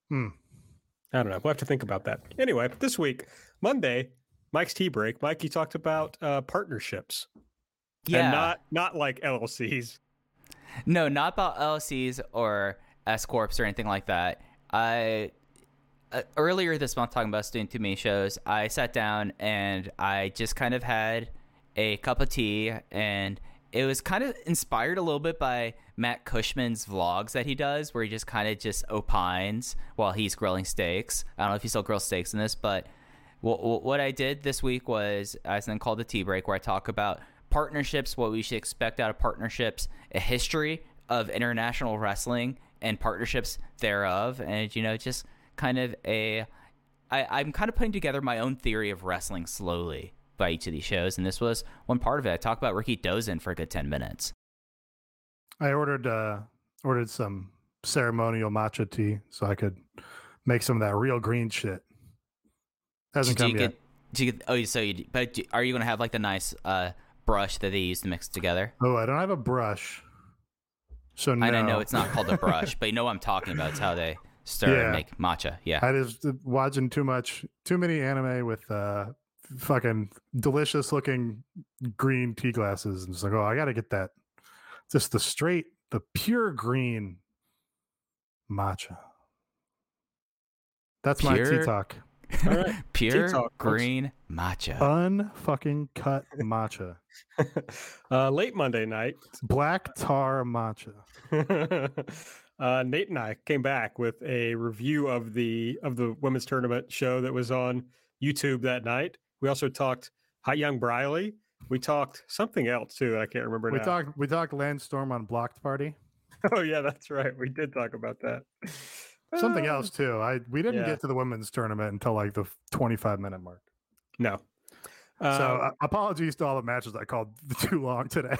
I don't know. We'll have to think about that. Anyway, this week, Monday, Mike's Tea Break. Mike, you talked about partnerships. Yeah. And not like LLCs. No, not about LLCs or S Corps or anything like that. I earlier this month, talking about doing too many shows, I sat down and I just kind of had a cup of tea, and it was kind of inspired a little bit by Matt Cushman's vlogs that he does, where he just kind of just opines while he's grilling steaks. I don't know if he still grills steaks in this, but what I did this week was I then called the Tea Break, where I talk about partnerships, what we should expect out of partnerships, a history of international wrestling and partnerships thereof, and just kind of I'm kind of putting together my own theory of wrestling slowly by each of these shows, and this was one part of it. I talked about Ricky Dozin for a good 10 minutes. I ordered some ceremonial matcha tea so I could make some of that real green shit. Hasn't come yet. Are you going to have like the nice brush that they use to mix together? Oh, I don't have a brush. So no. And I know it's not called a brush, but you know what I'm talking about. It's how they stir and make matcha. Yeah. I just watching too many anime with fucking delicious looking green tea glasses, and it's like, oh, I got to get that. Just the pure green matcha. That's my tea talk. All right. Pure Tea talk, green matcha. Unfucking cut matcha. Late Monday night, Black tar matcha. Nate and I came back with a review of the women's tournament show that was on YouTube that night. We also talked Hot Young Briley. We talked something else too. I can't remember now. We talked Lance Storm on Blocked Party. Oh yeah, that's right. We did talk about that. Something else too. We didn't get to the women's tournament until like the 25-minute mark. No. So apologies to all the matches I called too long today.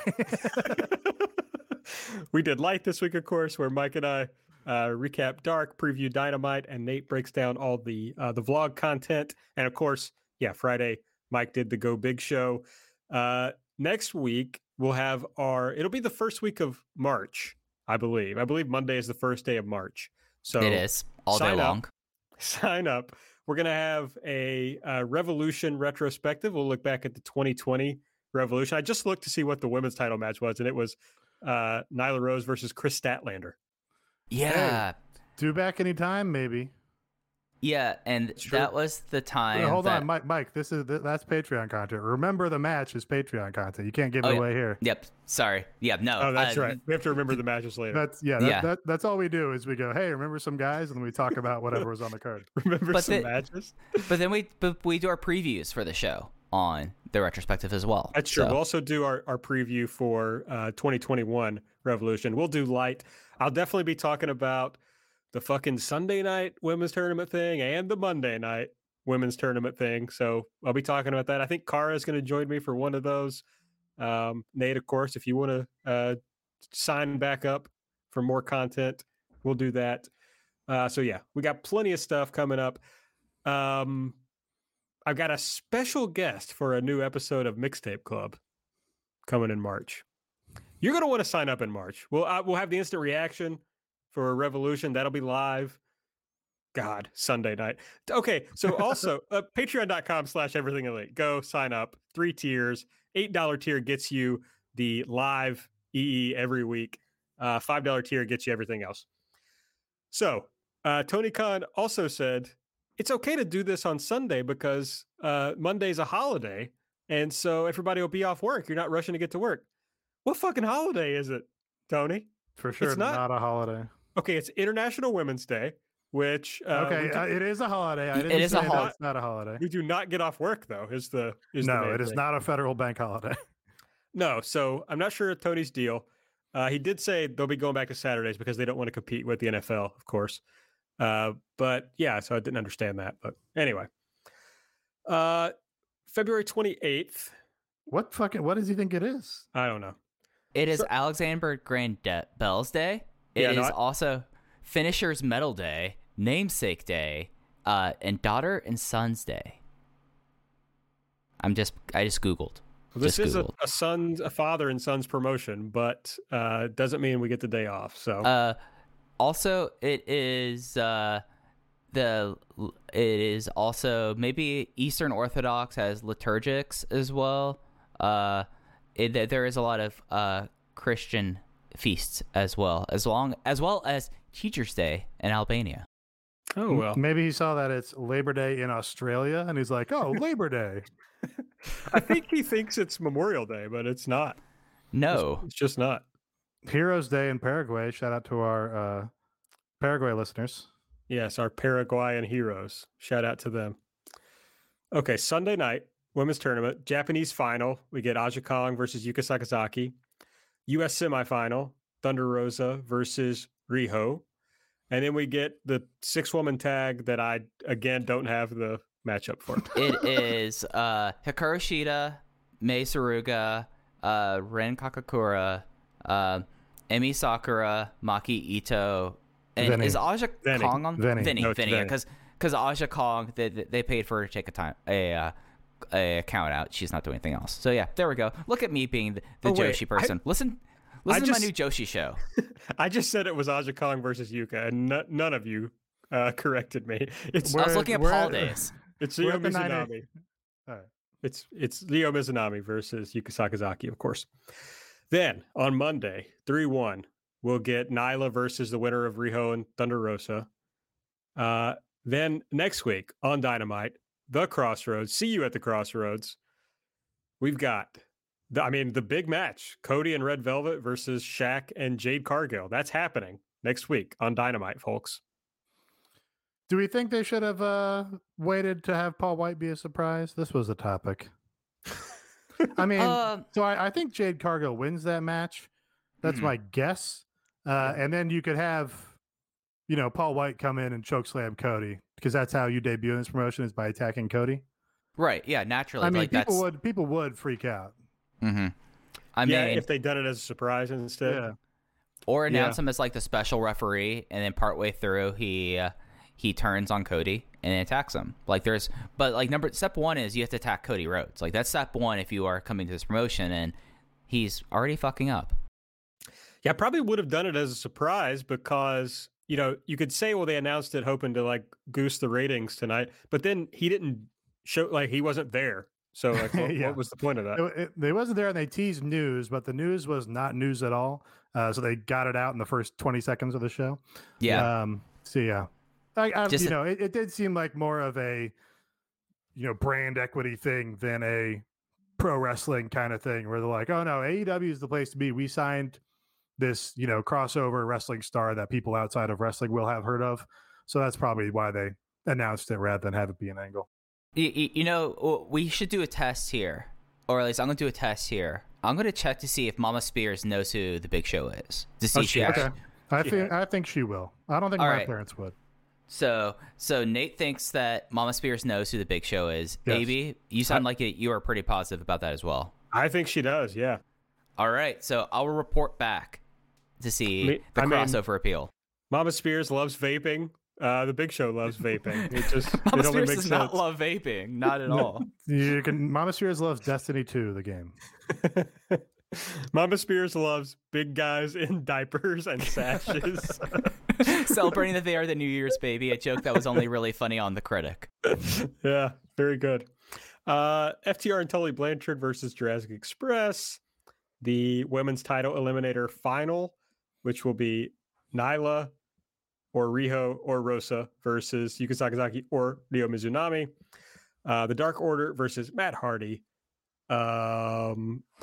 We did Light this week, of course, where Mike and I recap Dark, preview Dynamite, and Nate breaks down all the vlog content. And of course, Friday, Mike did the Go Big show. Next week, we'll have it'll be the first week of March, I believe. I believe Monday is the first day of March. So it is all day long. Sign up. We're going to have a Revolution retrospective. We'll look back at the 2020 Revolution. I just looked to see what the women's title match was, and it was Nyla Rose versus Chris Statlander. Yeah. Hey, due back anytime, maybe. Yeah, and that was the time. Wait, hold on, Mike. That's Patreon content. Remember, the match is Patreon content. You can't give it away here. Yep. Sorry. Yeah. No. Oh, that's right. We have to remember the matches later. That's all we do is we go, hey, remember some guys, and then we talk about whatever was on the card. Remember some matches. But then we do our previews for the show on the retrospective as well. That's true. We'll also do our preview for 2021 Revolution. We'll do Light. I'll definitely be talking about the fucking Sunday night women's tournament thing and the Monday night women's tournament thing. So I'll be talking about that. I think Kara is going to join me for one of those. Nate, of course, if you want to sign back up for more content, we'll do that. We got plenty of stuff coming up. I've got a special guest for a new episode of Mixtape Club coming in March. You're going to want to sign up in March. We'll have the instant reaction for a Revolution. That'll be live. God, Sunday night. Okay, so also patreon.com/everythingelite. Go sign up. 3 tiers. $8 tier gets you the live EE every week. $5 tier gets you everything else. So Tony Khan also said it's okay to do this on Sunday because Monday's a holiday, and so everybody will be off work. You're not rushing to get to work. What fucking holiday is it, Tony? For sure, it's not a holiday. Okay, it's International Women's Day, which it is a holiday. I didn't is a say holiday. It's not a holiday. we do not get off work though. No, it is not a federal bank holiday. No, so I'm not sure of Tony's deal. He did say they'll be going back to Saturdays because they don't want to compete with the NFL, of course. But yeah, so I didn't understand that. But anyway, February 28th. What does he think it is? I don't know. It is Alexander Graham Bell's Day. It is also Finisher's Medal Day, Namesake Day, and Daughter and Son's Day. I just Googled. This is a father and son's promotion, but doesn't mean we get the day off. So also it is also maybe Eastern Orthodox has liturgics as well. There is a lot of Christian feasts as well as Teachers' Day in Albania. Oh well, maybe he saw that it's Labor Day in Australia, and he's like, "Oh, Labor Day." I think he thinks it's Memorial Day, but it's not. No, it's just not. Heroes Day in Paraguay. Shout out to our Paraguay listeners. Yes, our Paraguayan heroes. Shout out to them. Okay, Sunday night, women's tournament, Japanese final. We get Aja Kong versus Yuka Sakazaki. U.S. semifinal, Thunder Rosa versus Riho. And then we get the 6-woman tag that I, again, don't have the matchup for. It is Hikaru Shida, Mei Suruga, Ren Kakakura, Emi Sakura, Maki Ito, and Vinny. is Aja Kong on Vinny? Vinny, yeah, because Aja Kong they paid for her to take a count out. She's not doing anything else. So yeah, there we go. Look at me being the Joshi person. Listen to my new Joshi show. I just said it was Aja Kong versus Yuka, and none of you corrected me. I was looking at holidays. It's Ryo Mizunami. All right. It's Ryo Mizunami versus Yuka Sakazaki, of course. Then on Monday, 3-1, we'll get Nyla versus the winner of Riho and Thunder Rosa. Then next week on Dynamite, the Crossroads. See you at the Crossroads. We've got the big match, Cody and Red Velvet versus Shaq and Jade Cargill. That's happening next week on Dynamite, folks. Do we think they should have waited to have Paul White be a surprise? This was a topic. I mean, so I think Jade Cargill wins that match. That's my guess. And then you could have, Paul White come in and chokeslam Cody, because that's how you debut in this promotion, is by attacking Cody. Right. Yeah. Naturally. I mean, like people would freak out. Mm-hmm. I mean, if they done it as a surprise instead. Yeah. Or announce him as like the special referee, and then partway through he turns on Cody and attacks him. Step one is you have to attack Cody Rhodes. Like, that's step one if you are coming to this promotion, and he's already fucking up. Yeah, I probably would have done it as a surprise because, you could say, well, they announced it hoping to like goose the ratings tonight, but then he didn't show, like, he wasn't there. So like, what was the point of that? They wasn't there, and they teased news, but the news was not news at all. So they got it out in the first 20 seconds of the show. Yeah. So yeah. It did seem like more of a, brand equity thing than a pro wrestling kind of thing, where they're like, oh no, AEW is the place to be. We signed this, crossover wrestling star that people outside of wrestling will have heard of. So that's probably why they announced it rather than have it be an angle. We should do a test here, or at least I'm going to do a test here. I'm going to check to see if Mama Spears knows who the Big Show is. To see she actually. Okay. I think she will. I don't think my parents would. So Nate thinks that Mama Spears knows who the Big Show is. Yes. AB, you sound like you are pretty positive about that as well. I think she does, yeah. All right, so I'll report back to see the crossover appeal. Mama Spears loves vaping. The Big Show loves vaping. Mama Spears does not love vaping, not at all. Mama Spears loves Destiny 2, the game. Mama Spears loves big guys in diapers and sashes. Celebrating that they are the New Year's baby, a joke that was only really funny on The Critic. Yeah, very good. FTR and Tully Blanchard versus Jurassic Express. The women's title eliminator final, which will be Nyla or Riho or Rosa versus Yuka Sakazaki or Ryo Mizunami. The Dark Order versus Matt Hardy.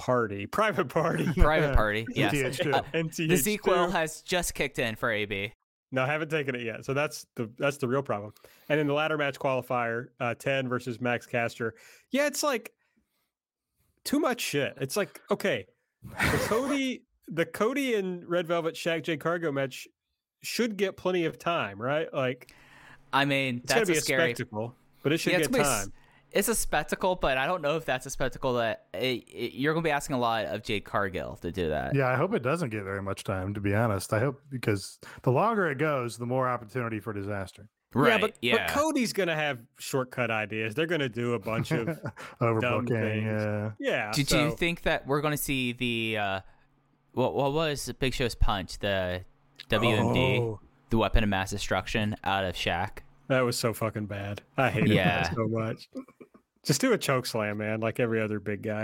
Private Party. Private Party, yes. NTH2. The sequel has just kicked in for AB. No, I haven't taken it yet. So that's the real problem. And in the ladder match qualifier, 10 versus Max Caster. Yeah, it's like too much shit. It's like, okay, the Cody and Red Velvet Shaq J Cargo match should get plenty of time, right? Like, I mean, it's gonna that's be a scary spectacle, but it should it's get gonna be time. It's a spectacle, but I don't know if that's a spectacle that you're going to be asking a lot of Jade Cargill to do that. Yeah, I hope it doesn't get very much time, to be honest. I hope, because the longer it goes, the more opportunity for disaster. Right. But Cody's gonna have shortcut ideas. They're gonna do a bunch of dumb Overbooking, things. Yeah. Do you think that we're going to see the what was Big Show's punch, the WMD, the weapon of mass destruction out of Shaq? That was so fucking bad. I hated that so much. Just do a choke slam, man, like every other big guy.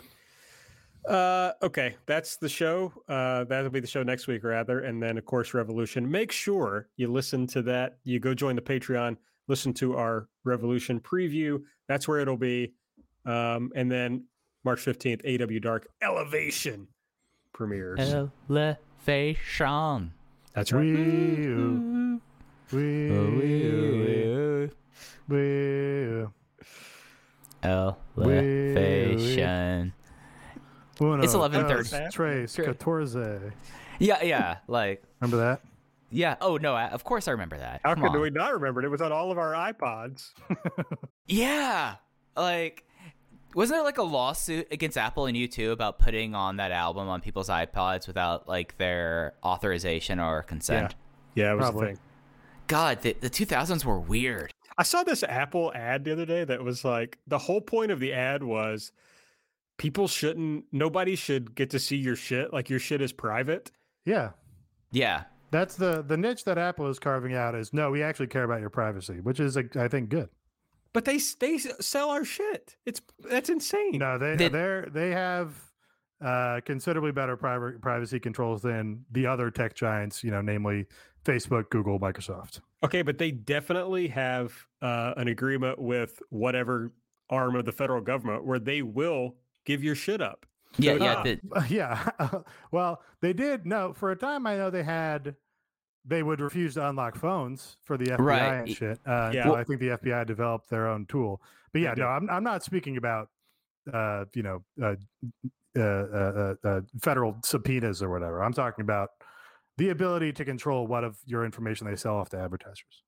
Okay, that's the show. That'll be the show next week, rather. And then, of course, Revolution. Make sure you listen to that. You go join the Patreon, listen to our Revolution preview. That's where it'll be. And then March 15th, AW Dark Elevation premieres. Elevation. That's right. Elevation. It's 11:30. Tres, 14. Yeah, like, remember that? Yeah. Oh no, of course I remember that. How Come could on. we not remember it? It was on all of our iPods. Yeah, like, wasn't there like a lawsuit against Apple and U2 about putting on that album on people's iPods without like their authorization or consent? Yeah, it was Probably. the thing. God, the 2000s were weird. I saw this Apple ad the other day that was like, the whole point of the ad was nobody should get to see your shit. Like, your shit is private. Yeah. Yeah. That's the niche that Apple is carving out is, no, we actually care about your privacy, which is, I think, good. But they sell our shit. That's insane. No, they have considerably better privacy controls than the other tech giants, namely Facebook, Google, Microsoft. Okay, but they definitely have an agreement with whatever arm of the federal government where they will give your shit up. Yeah. Well, they did. No, for a time, I know they would refuse to unlock phones for the FBI and shit. Yeah. I think the FBI developed their own tool. But yeah, no, I'm not speaking about, federal subpoenas or whatever. I'm talking about the ability to control what of your information they sell off to advertisers.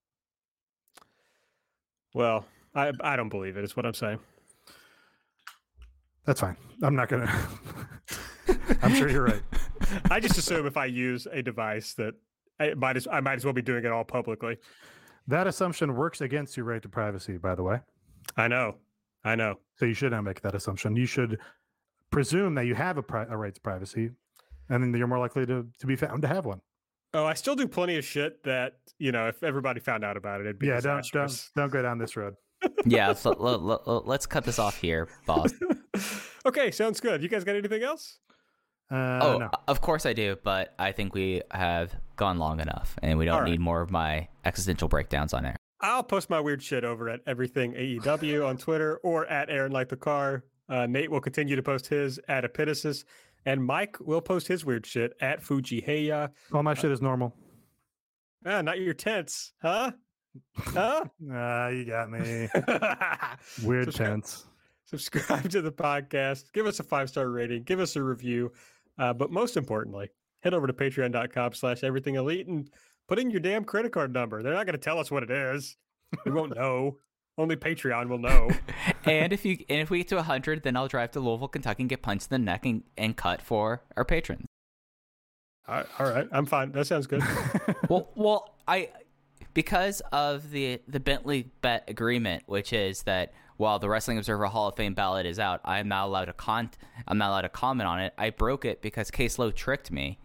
Well, I don't believe it, is what I'm saying. That's fine. I'm not going to. I'm sure you're right. I just assume if I use a device that I might as well be doing it all publicly. That assumption works against your right to privacy, by the way. I know. So you should not make that assumption. You should presume that you have a right to privacy, and then you're more likely to be found to have one. Oh, I still do plenty of shit that, if everybody found out about it, it'd be disastrous. Don't go down this road. Yeah, let's cut this off here, boss. Okay, sounds good. You guys got anything else? No. Of course I do, but I think we have gone long enough, and we don't need more of my existential breakdowns on air. I'll post my weird shit over at Everything AEW on Twitter or at Aaron Like the Car. Nate will continue to post his at Epitasis, and Mike will post his weird shit at Fujiheya. All my shit is normal. Not your tense, huh? Huh? You got me. Weird tense. Subscribe to the podcast. Give us a 5-star rating. Give us a review. But most importantly, head over to patreon.com/everythingelite and put in your damn credit card number. They're not going to tell us what it is. We won't know. Only Patreon will know. And if we get to 100, then I'll drive to Louisville, Kentucky, and get punched in the neck and cut for our patrons. All right. I'm fine. That sounds good. Well, because of the Bentley bet agreement, which is that while the Wrestling Observer Hall of Fame ballot is out, I'm not allowed to comment on it. I broke it because K-Slow tricked me.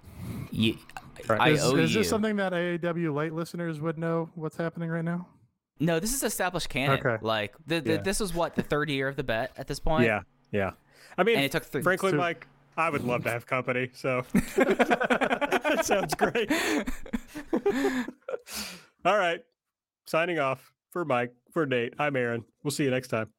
Is this something that AAW Light listeners would know what's happening right now? No, this is established canon. Okay. Like this is what, the third year of the bet at this point. Yeah. I mean, and it took frankly, Mike, I would love to have company. So that sounds great. All right. Signing off for Mike, for Nate. I'm Aaron. We'll see you next time.